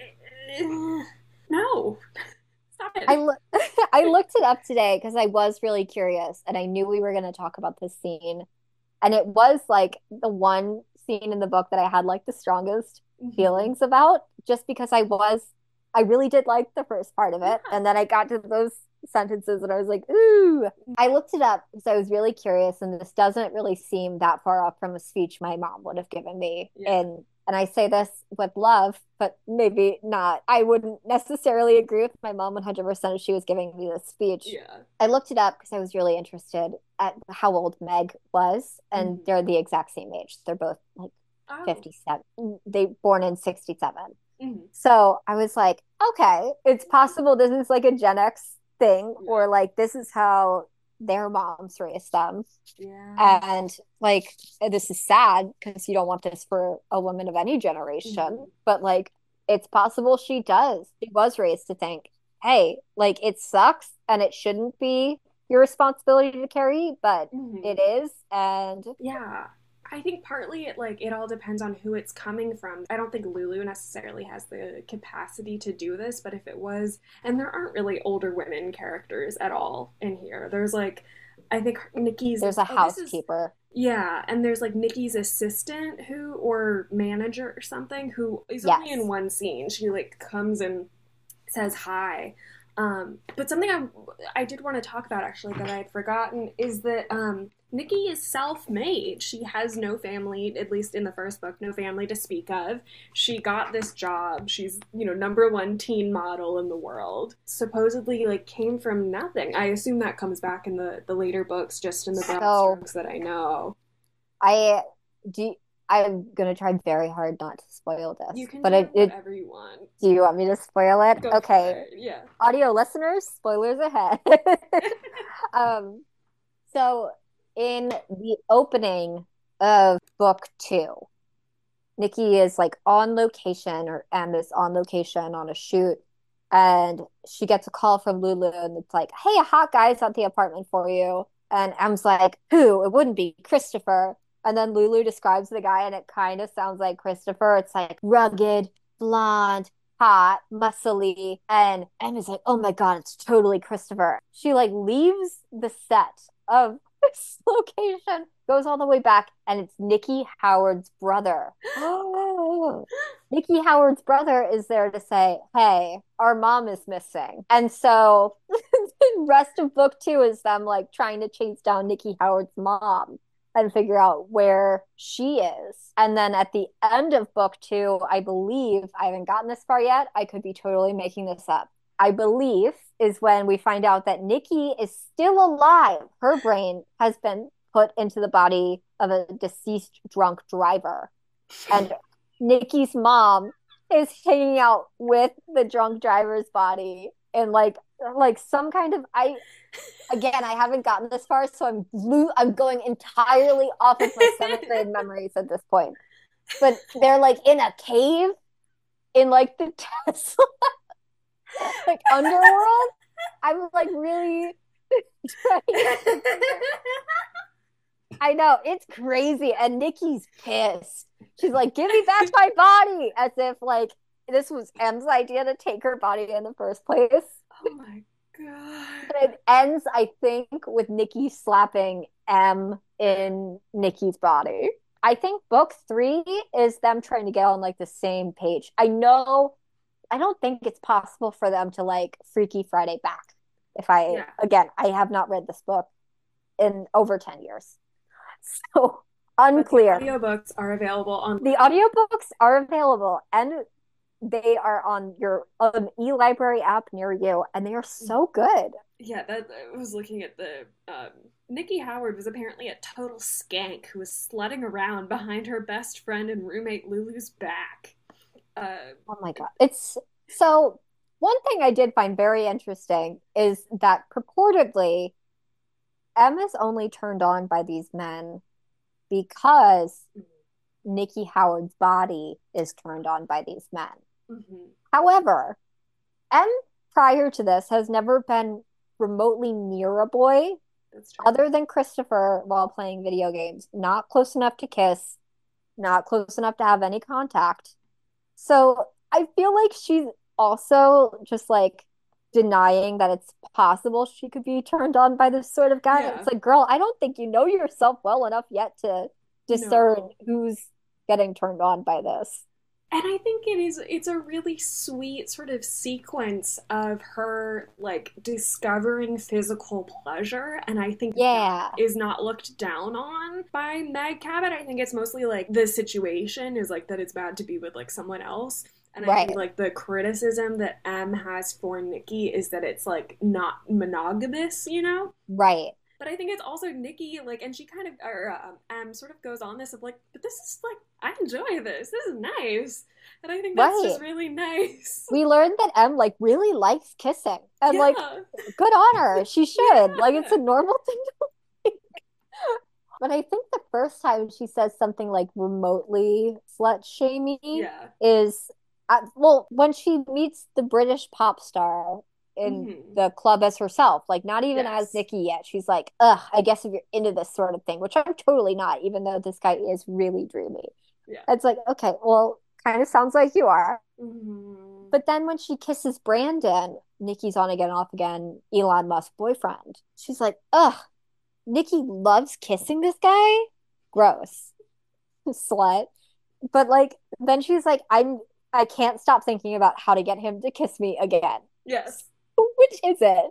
no, stop I it. look I looked it up today because I was really curious and I knew we were going to talk about this scene. And it was like the one scene in the book that I had like the strongest Mm-hmm. feelings about, just because I really did like the first part of it. Yeah. And then I got to those sentences and I was like, ooh. I looked it up because I was really curious, and this doesn't really seem that far off from a speech my mom would have given me. Yeah. And I say this with love, but maybe not. I wouldn't necessarily agree with my mom 100% if she was giving me this speech. Yeah. I looked it up because I was really interested at how old Meg was, and Mm-hmm. they're the exact same age. They're both like Oh. 57. They born in 67. Mm-hmm. So I was like, okay, it's possible this is like a Gen X thing, Yeah. or like this is how their moms raised them. Yeah. And like, this is sad because you don't want this for a woman of any generation, Mm-hmm. but like, it's possible she does. She was raised to think, hey, like, it sucks and it shouldn't be your responsibility to carry, but Mm-hmm. it is. And Yeah. I think partly it all depends on who it's coming from. I don't think Lulu necessarily has the capacity to do this, but if it was, and there aren't really older women characters at all in here. There's like I think there's a this is housekeeper. yeah, and there's like Nikki's assistant who or manager or something who is only in Yes. one scene. She like comes and says hi. But something I did want to talk about actually that I had forgotten is that Nikki is self-made. She has no family, at least in the first book, no family to speak of. She got this job. She's, number one teen model in the world. Supposedly, like, came from nothing. I assume that comes back in the later books, just in the broad So strokes that I know. I do. I'm gonna try very hard not to spoil You this, can but do it it. whatever you want. Do you want me to spoil it? Go for Okay, it. Yeah. audio listeners, spoilers ahead. um, so in the opening of book two, Nikki is like on location, or Em is on location on a shoot, and she gets a call from Lulu, and it's like, "Hey, a hot guy's at the apartment for you." And Em's like, "Who? It wouldn't be Christopher." And then Lulu describes the guy, and it kind of sounds like Christopher. It's like rugged, blonde, hot, muscly, and Em is like, "Oh my God, it's totally Christopher." She like leaves the set of this location, goes all the way back, and it's Nikki Howard's brother. Oh, Nikki Howard's brother is there to say, hey, our mom is missing. And so the rest of book two is them like trying to chase down Nikki Howard's mom and figure out where she is. And then at the end of book two, I believe, I haven't gotten this far yet. I could be totally making this up. I believe is when we find out that Nikki is still alive. Her brain has been put into the body of a deceased drunk driver. And Nikki's mom is hanging out with the drunk driver's body and like some kind of I haven't gotten this far, so I'm going entirely off of my seventh grade memories at this point. But they're like in a cave in like the Tesla like underworld. I'm like really trying to figure. I know it's crazy, and Nikki's pissed. She's like, "Give me back my body," as if like this was Em's idea to take her body in the first place. Oh my god. But it ends, I think, with Nikki slapping M in Nikki's body. I think book three is them trying to get on like the same page. I don't think it's possible for them to like Freaky Friday back. Yeah. I have not read this book in over 10 years. So but the Unclear. audiobooks are available The online. audiobooks are available and they are on your e-library app near you, and they are so good. Yeah, that I was looking at the Nikki Howard was apparently a total skank who was sledding around behind her best friend and roommate Lulu's back. Oh my God. It's so one thing I did find very interesting is that purportedly M is only turned on by these men because Nikki Howard's body is turned on by these men. Mm-hmm. However, M prior to this has never been remotely near a boy That's true. other than Christopher while playing video games. Not close enough to kiss, not close enough to have any contact. So I feel like she's also just like denying that it's possible she could be turned on by this sort of guy. Yeah. It's like, girl, I don't think you know yourself well enough yet to discern No. who's getting turned on by this. And I think it's a really sweet sort of sequence of her like discovering physical pleasure, and I think that Yeah, is not looked down on by Meg Cabot. I think it's mostly like the situation is like that it's bad to be with like someone else. And I think right, like the criticism that M has for Nikki is that it's like not monogamous, you know? right, But I think it's also Nikki, like, and she kind of, or sort of goes on this of like, but this is like, I enjoy this. This is nice. And I think that's right. just really nice. We learned that M like really likes kissing. And like, Yeah. good on her. She should. Like it's a Yeah. normal thing to like. But I think the first time she says something like remotely slut shamey Yeah. is well, when she meets the British pop star in Hmm. the club as herself, like not even as Yes. Nikki yet. She's like, ugh, I guess if you're into this sort of thing, which I'm totally not, even though this guy is really dreamy. Yeah. It's like, okay, well, kind of sounds like you are. Hmm. But then when she kisses Brandon, Nikki's on again, off again, Elon Musk boyfriend. She's like, ugh, Nikki loves kissing this guy. Gross, slut. But like, then she's like, I can't stop thinking about how to get him to kiss me again. Yes. Which is it?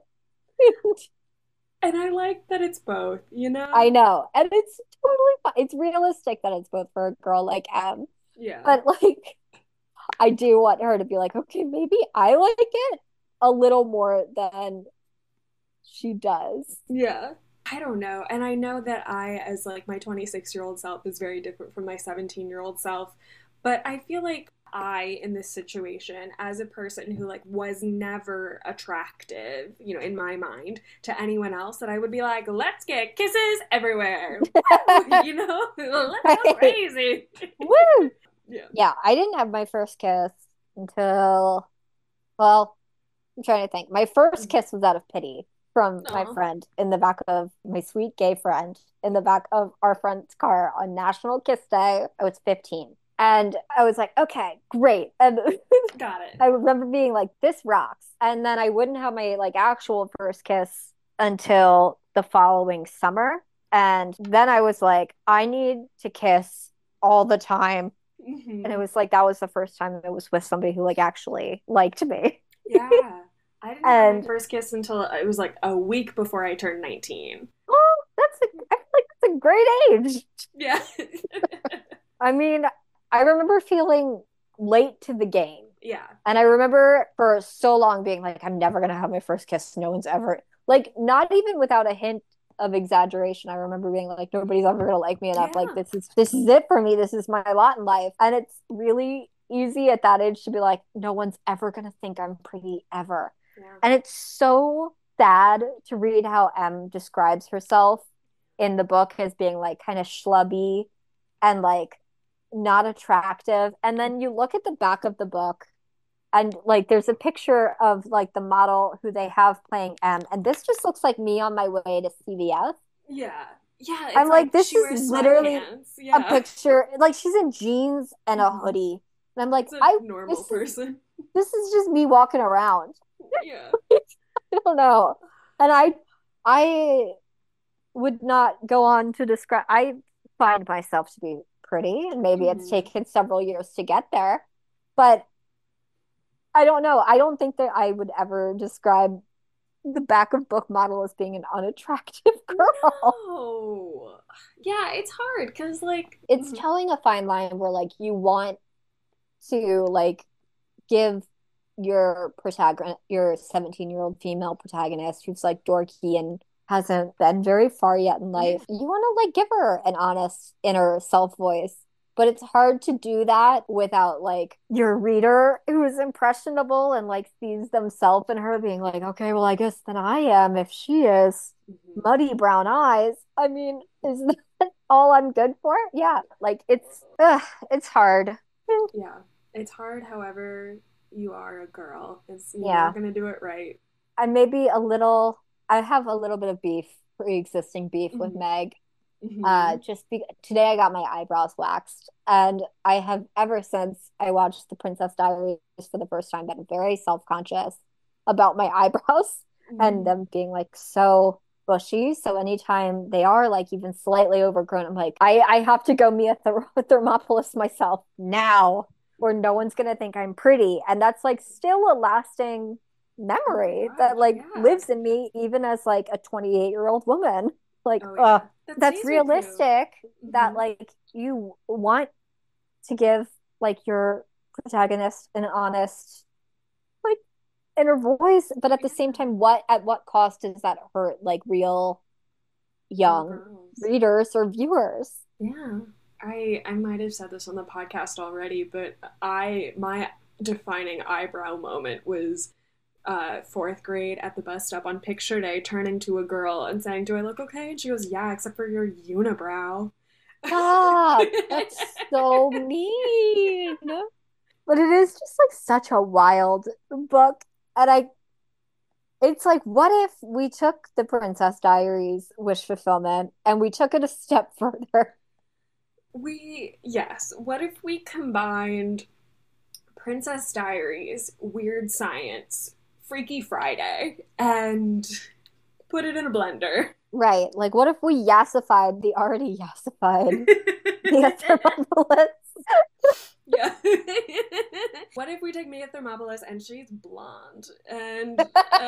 And I like that it's both, you I know? know, and it's totally fine. It's realistic that it's both for a girl like M, Yeah. but like, I do want her to be like, okay, maybe I like it a little more than she does. Yeah. I don't know. And I know that I, as like my 26-year-old self, is very different from my 17-year-old self. But I feel like I, in this situation, as a person who like was never attractive, you know, in my mind to anyone else, that I would be like, let's get kisses everywhere. Woo! You know, let's go Right. crazy. Woo! Yeah. Yeah, I didn't have my first kiss until, well, I'm trying to think. My first kiss was out of pity from my Aw. friend in the back of my sweet gay friend in the back of our friend's car on National Kiss Day. I was 15. And I was like, okay, great. And Got it. I remember being like, this rocks. And then I wouldn't have my like actual first kiss until the following summer. And then I was like, I need to kiss all the time. And it Hmm. was like that was the first time I was with somebody who like actually liked me. Yeah. I didn't have my And first kiss until it was like a week before I turned 19. oh, I feel like that's a great age. Yeah. I mean, I remember feeling late to the game. Yeah. And I remember for so long being like, I'm never gonna have my first kiss. No one's ever like not even without a hint of exaggeration. I remember being like, nobody's ever gonna like me enough. Like Yeah. this is it for me. This is my lot in life. And it's really easy at that age to be like, no one's ever gonna think I'm pretty ever. Yeah. And it's so sad to read how M describes herself in the book as being like kind of schlubby and like not attractive. And then you look at the back of the book and like there's a picture of like the model who they have playing M. And this just looks like me on my way to CVS. Yeah. Yeah. It's I'm like, like this she is wears literally sweatpants. a Yeah. picture. Like she's in jeans and a Mhm. hoodie. And I'm like, It's a I normal this is person. this is just me walking around. Yeah. I don't know. And I would not go on to describe I find myself to be pretty, and maybe it's Hmm. taken several years to get there. But I don't know. I don't think that I would ever describe the back of book model as being an unattractive girl. No. Yeah, it's hard because, like, It's towing a fine line where like you want to like give your protagonist, your 17-year-old female protagonist who's like dorky and hasn't been very far yet in yeah. life, you want to like give her an honest inner self voice. But it's hard to do that without like your reader who is impressionable and like sees themselves in her being like, okay, well, I guess then I am if she is Mhm. muddy brown eyes. I mean, is that all I'm good for? Yeah, like it's hard. Yeah. It's hard, however, you are a girl. You're not Yeah. gonna do it right. I maybe a little, I have a little bit of beef, pre-existing beef with Hmm. Meg. Hmm. Today I got my eyebrows waxed, and I have ever since I watched The Princess Diaries for the first time been very self-conscious about my eyebrows and Hmm. them being like so bushy. So anytime they are like even slightly overgrown, I'm like, I have to go Mia Thermopolis myself now, or no one's gonna think I'm pretty. And that's like still a lasting Oh my memory that gosh, like yeah. lives in me even as like a 28-year-old woman. Like, Oh yeah. That that's stays with you. realistic that Hmm. like you want to give like your protagonist an honest like inner voice, but at the same Yeah. time, what at what cost does that hurt like real Real young girls. readers or viewers? Yeah. I might have said this on the podcast already, but I my defining eyebrow moment was fourth grade at the bus stop on picture day, turning to a girl and saying, "Do I look okay?" And she goes, "Yeah, except for your unibrow." Stop. That's so mean. But it is just like such a wild book. And it's like, what if we took the Princess Diaries wish fulfillment and we took it a step further? Yes. What if we combined Princess Diaries, Weird Science, Freaky Friday, and put it in a blender? Right. Like, what if we yassified the already yassified the Thermopolis? Yeah. What if we take Mia Thermopolis and she's blonde and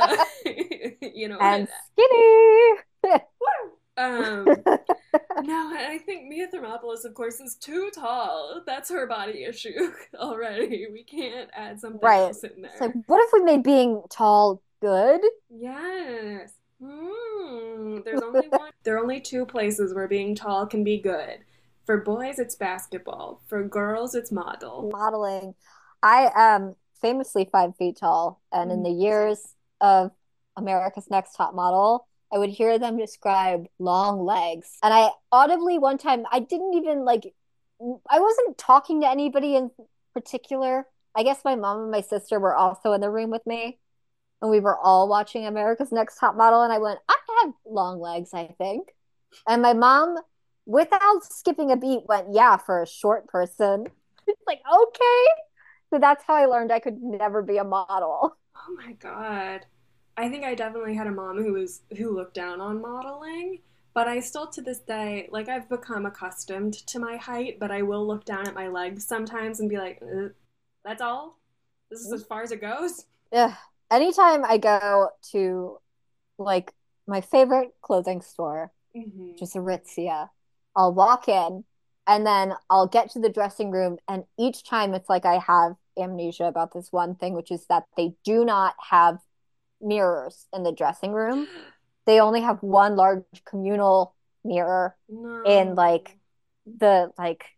you know And skinny. um no, I think Mia Thermopolis, of course, is too tall. That's her body issue already. We can't add something Right. else in It's like, there. what if we made being tall good? Yes. There's only one. There are only two places where being tall can be good. For boys, it's basketball. For girls, it's model. Modeling. I am famously 5 feet tall, and in the Same. years of America's Next Top Model, I would hear them describe long legs. And I audibly one time, I didn't even like, I wasn't talking to anybody in particular. I guess my mom and my sister were also in the room with me, and we were all watching America's Next Top Model. And I went, I have long legs, I think. And my mom, without skipping a beat, went, yeah, for a short person. It's like, okay. So that's how I learned I could never be a model. Oh my God. I think I definitely had a mom who looked down on modeling, but I still to this day, like I've become accustomed to my height, but I will look down at my legs sometimes and be like, that's all? This is as far as it goes?" Ugh. Anytime I go to like my favorite clothing store, Hmm. which is Aritzia, I'll walk in and then I'll get to the dressing room. And each time it's like I have amnesia about this one thing, which is that they do not have mirrors in the dressing room. They only have one large communal mirror in No. the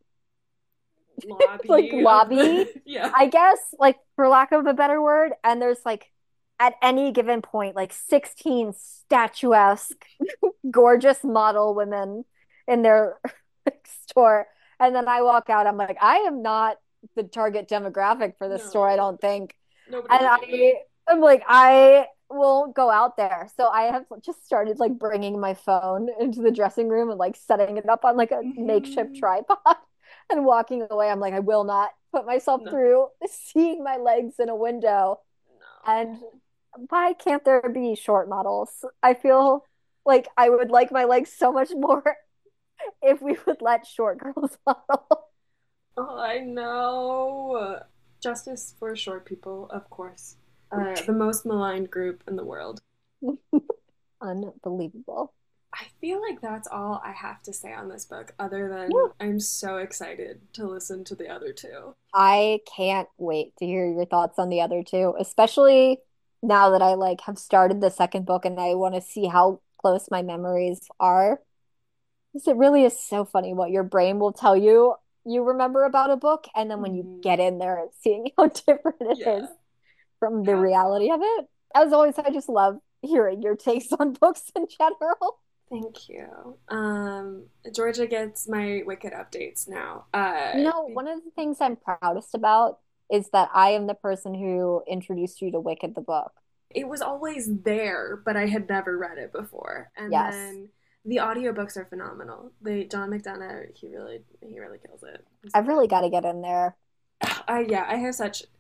like Lobby of lobby, the yeah. I guess, like for lack of a better word. And there's like at any given point, like 16 statuesque, gorgeous model women in their store. And then I walk out, I'm like, I am not the target demographic for this store, I No. don't think. Nobody And look at me. I'm like, I won't go out there. So I have just started like bringing my phone into the dressing room and like setting it up on like a makeshift Hmm. tripod and walking away. I'm like, I will not put myself No. through seeing my legs in a window. And No. why can't there be short models? I feel like I would like my legs so much more if we would let short girls model. Oh, I know. Justice for short people, of course. The most maligned group in the world. Unbelievable. I feel like that's all I have to say on this book, other than Yeah. I'm so excited to listen to the other two. I can't wait to hear your thoughts on the other two, especially now that I like have started the second book and I want to see how close my memories are. Because it really is so funny what your brain will tell you you remember about a book, and then when you Mhm. get in there and seeing how different it is Yeah. from the How reality of it. As always, I just love hearing your takes on books in general. Thank you. Georgia gets my Wicked updates now. One of the things I'm proudest about is that I am the person who introduced you to Wicked the book. It was always there, but I had never read it before. And Yes. then the audiobooks are phenomenal. John McDonough, he really kills it. He's so I've really good. got to get in there. I have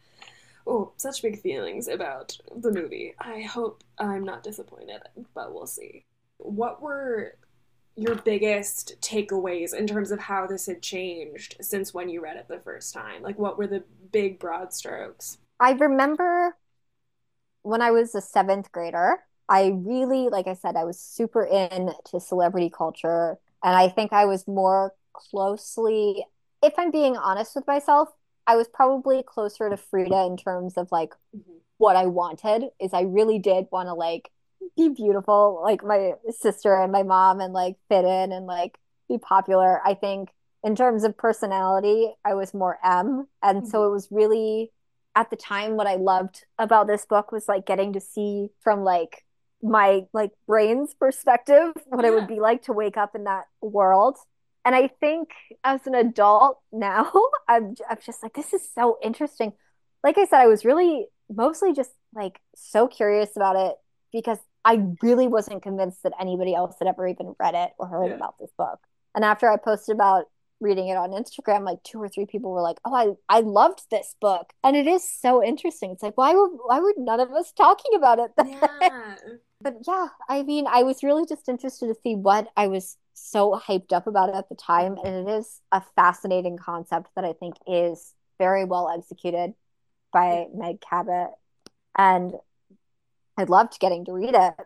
such big feelings about the movie. I hope I'm not disappointed, but we'll see. What were your biggest takeaways in terms of how this had changed since when you read it the first time? Like, what were the big broad strokes? I remember when I was a seventh grader, I really, like I said, I was super into celebrity culture. And I think I was more closely, if I'm being honest with myself, I was probably closer to Frida in terms of like Mm-hmm. what I wanted is I really did want to like be beautiful like my sister and my mom and like fit in and like be popular. I think in terms of personality, I was more M. And so Mm-hmm. it was really at the time what I loved about this book was like getting to see from like my like brain's perspective what it would Yeah. be like to wake up in that world. And I think as an adult now, I'm just like, this is so interesting. Like I said, I was really mostly just like so curious about it because I really wasn't convinced that anybody else had ever even read it or heard Yeah. about this book. And after I posted about reading it on Instagram, like two or three people were like, "Oh, I loved this book." And it is so interesting. It's like, why would none of us talking about it then? Yeah. But yeah, I mean, I was really just interested to see what I was so hyped up about it at the time. Mm-hmm. And it is a fascinating concept that I think is very well executed Yeah. by Meg Cabot. And I loved getting to read it.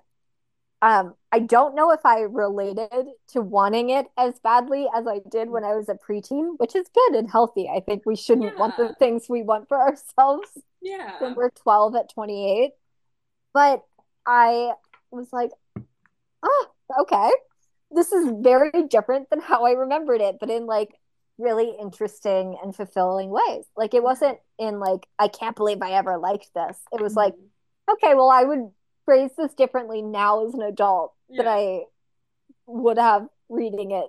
I don't know if I related to wanting it as badly as I did when I was a preteen, which is good and healthy. I think we shouldn't want the Yeah. things we want for ourselves when Yeah. we're 12 at 28. But I was like, oh, okay. This is very different than how I remembered it, but in like really interesting and fulfilling ways. Like it Yeah. wasn't in like, I can't believe I ever liked this. It was like, Mm-hmm. okay, well, I would phrase this differently now as an adult than Yeah. I would have reading it.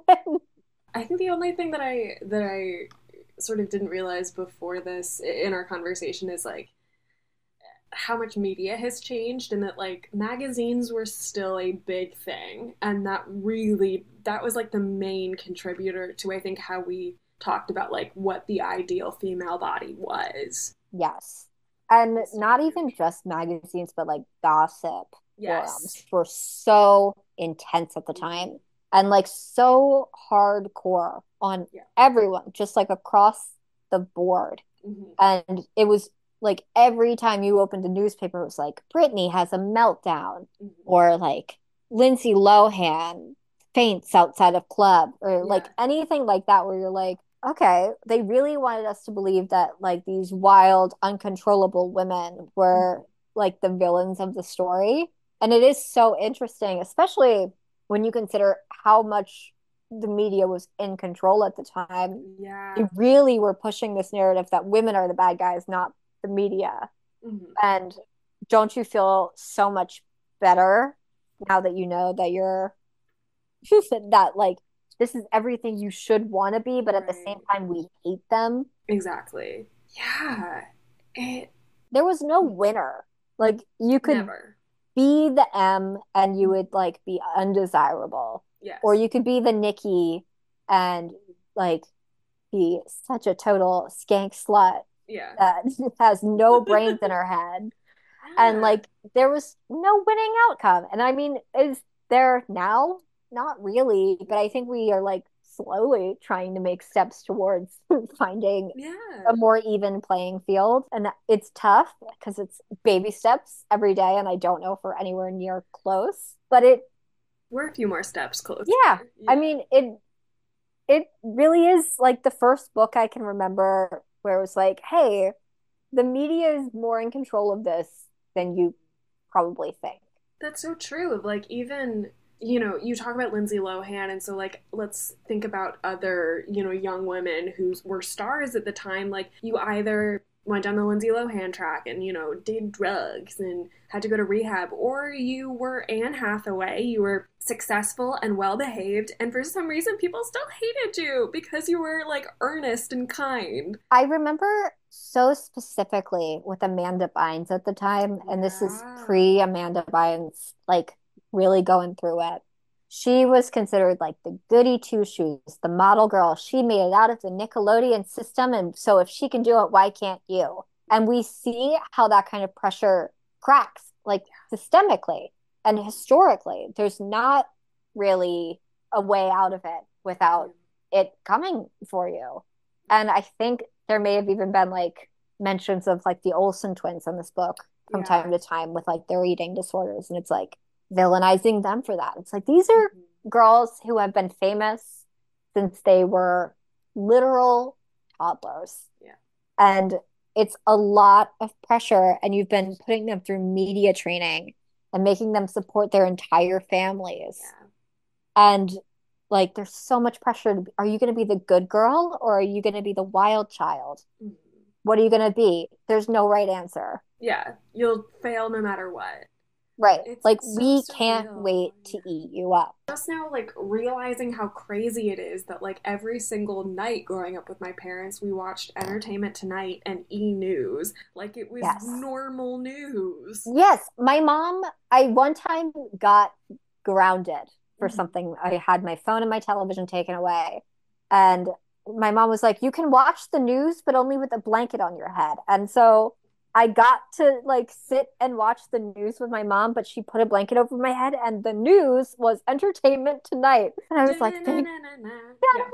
I think the only thing that I sort of didn't realize before this in our conversation is like how much media has changed and that like magazines were still a big thing and that was like the main contributor to I think how we talked about like what the ideal female body was. Yes. And It's so not even huge. just magazines, but like gossip Yes. forums were so intense at the Mm-hmm. time and like so hardcore on Yeah. everyone, just like across the board. Mm-hmm. And it was like every time you opened a newspaper, it was like Britney has a meltdown, Mm-hmm. or like Lindsay Lohan faints outside of club, or like Yeah. anything like that, where you're like, okay, they really wanted us to believe that like these wild, uncontrollable women Mm-hmm. were like the villains of the story. And it is so interesting, especially when you consider how much the media was in control at the time. They Yeah. really were pushing this narrative that women are the bad guys, not the media. Mm-hmm. And don't you feel so much better now that you know that you're that like this is everything you should want to be, but at the same Right. time we hate them. Exactly. Yeah. It There was no winner. Like you could never. be the M and you Mhm. would like be undesirable, or Yes. you could be the Nikki and like be such a total skank slut Yeah. that has no brains in her head. And Yeah. like there was no winning outcome. And I mean, is there now? Not really, but I think we are like slowly trying to make steps towards finding Yeah. a more even playing field. And it's tough because it's baby steps every day. And I don't know if we're anywhere near close, but We're a few more steps yeah, closer. I Yeah. mean, it really is like the first book I can remember where it was like, hey, the media is more in control of this than you probably think. That's so true. Of like even you talk about Lindsay Lohan, and so like let's think about other young women who were stars at the time. Like you either went down the Lindsay Lohan track and did drugs and had to go to rehab, or you were Anne Hathaway. You were successful and well behaved, and for some reason people still hated you because you were like earnest and kind. I remember so specifically with Amanda Bynes at the time, and this is Yeah. pre Amanda Bynes, like really going through it. She was considered like the goody two shoes, the model girl. She made it out of the Nickelodeon system. And so if she can do it, why can't you? And we see how that kind of pressure cracks, like systemically and historically. There's not really a way out of it without it coming for you. And I think there may have even been like mentions of like the Olsen twins in this book from Yeah. time to time with like their eating disorders. And it's like villainizing them for that. It's like these are Mhm. girls who have been famous since they were literal toddlers. Yeah. And it's a lot of pressure. And you've been putting them through media training and making them support their entire families. Yeah. And like, there's so much pressure. Are you going to be the good girl or are you going to be the wild child? Mhm. What are you going to be? There's no right answer. Yeah, you'll fail no matter what. Right. It's Like, so we can't surreal. wait to eat you up. Just now, like, realizing how crazy it is that, like, every single night growing up with my parents, we watched Entertainment Tonight and E! News. Like, it was Yes. normal news. Yes. My mom, I one time got grounded for Mhm. something. I had my phone and my television taken away. And my mom was like, you can watch the news, but only with a blanket on your head. And so I got to like sit and watch the news with my mom, but she put a blanket over my head, and the news was Entertainment Tonight. And I was like, thank Da-na-na-na-na. Yeah.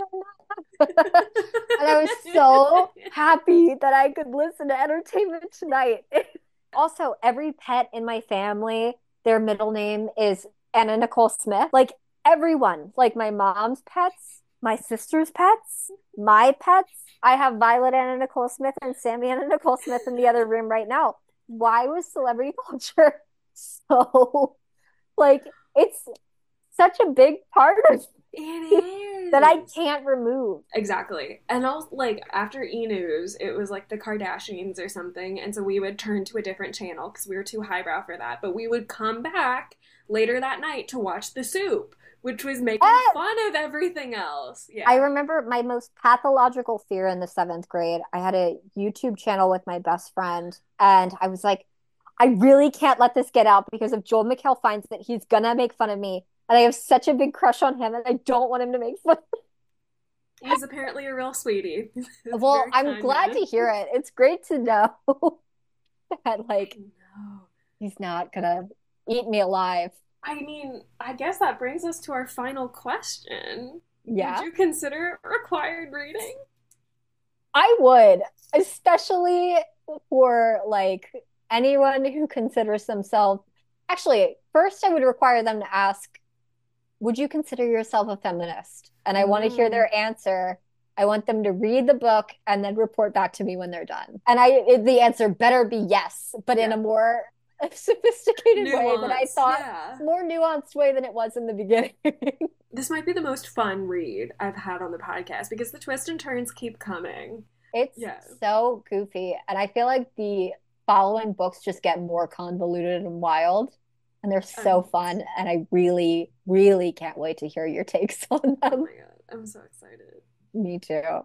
and I was so happy that I could listen to Entertainment Tonight. Also, every pet in my family, their middle name is Anna Nicole Smith. Like everyone, like my mom's pets, my sister's pets, my pets. I have Violet Anna Nicole Smith and Sammy Anna Nicole Smith in the other room right now. Why was celebrity culture so like it's such a big part of It that I is. can't remove. Exactly. And also, like, after E! News, it was like the Kardashians or something. And so we would turn to a different channel because we were too highbrow for that. But we would come back later that night to watch The Soup, which was making Yes! fun of everything else. I Yeah. remember my most pathological fear in the seventh grade. I had a YouTube channel with my best friend, and I was like, I really can't let this get out because if Joel McHale finds it, he's gonna make fun of me. And I have such a big crush on him, and I don't want him to make fun. He's apparently a real sweetie. He's a Well, very I'm kind glad man. to hear it. It's great to know that I like know. he's not gonna eat me alive. I mean, I guess that brings us to our final question. Would Yeah, you consider it required reading? I would, especially for like anyone who considers themselves. Actually, first I would require them to ask, would you consider yourself a feminist? And I want to hear Mm, their answer. I want them to read the book and then report back to me when they're done. And the answer better be yes, but in yeah. a more sophisticated way than I Nuanced, thought, yeah. more nuanced way than it was in the beginning. This might be the most fun read I've had on the podcast because the twists and turns keep coming. It's Yeah. so goofy. And I feel like the following books just get more convoluted and wild. And they're so Um, fun. And I really, really can't wait to hear your takes on oh them. my god, I'm so excited. Me too.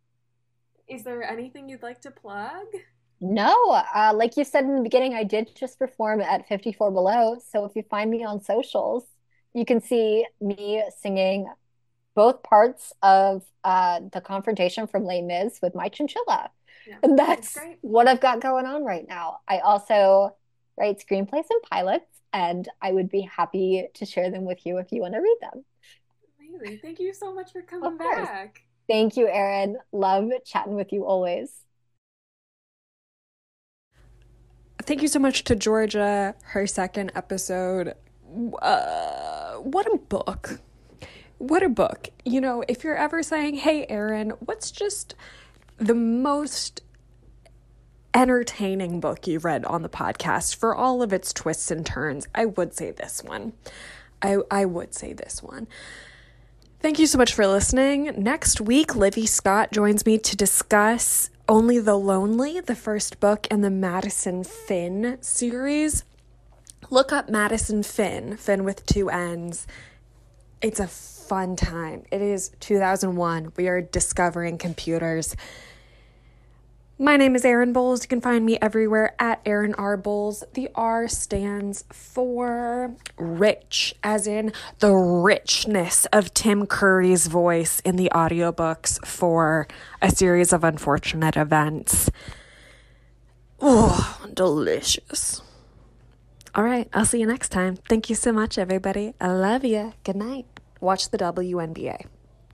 Is there anything you'd like to plug? No, like you said in the beginning, I did just perform at 54 Below. So if you find me on socials, you can see me singing both parts of the confrontation from Les Mis with my chinchilla. Yeah, And it's that's great. what I've got going on right now. I also write screenplays and pilots, and I would be happy to share them with you if you want to read them. Absolutely. Thank you so much for Of coming course. back. Thank you, Erin. Love chatting with you always. Thank you so much to Georgia, her second episode. What a book. What a book. You know, if you're ever saying, hey, Erin, what's just the most entertaining book you've read on the podcast for all of its twists and turns, I would say this one. I would say this one. Thank you so much for listening. Next week, Livy Scott joins me to discuss Only the Lonely, the first book in the Madison Finn series. Look up Madison Finn, Finn with 2 N's. It's a fun time. It is 2001. We are discovering computers. My name is Erin Bowles. You can find me everywhere at Erin R. Bowles. The R stands for rich, as in the richness of Tim Curry's voice in the audiobooks for A Series of Unfortunate Events. Oh, delicious. All right, I'll see you next time. Thank you so much, everybody. I love you. Good night. Watch the WNBA.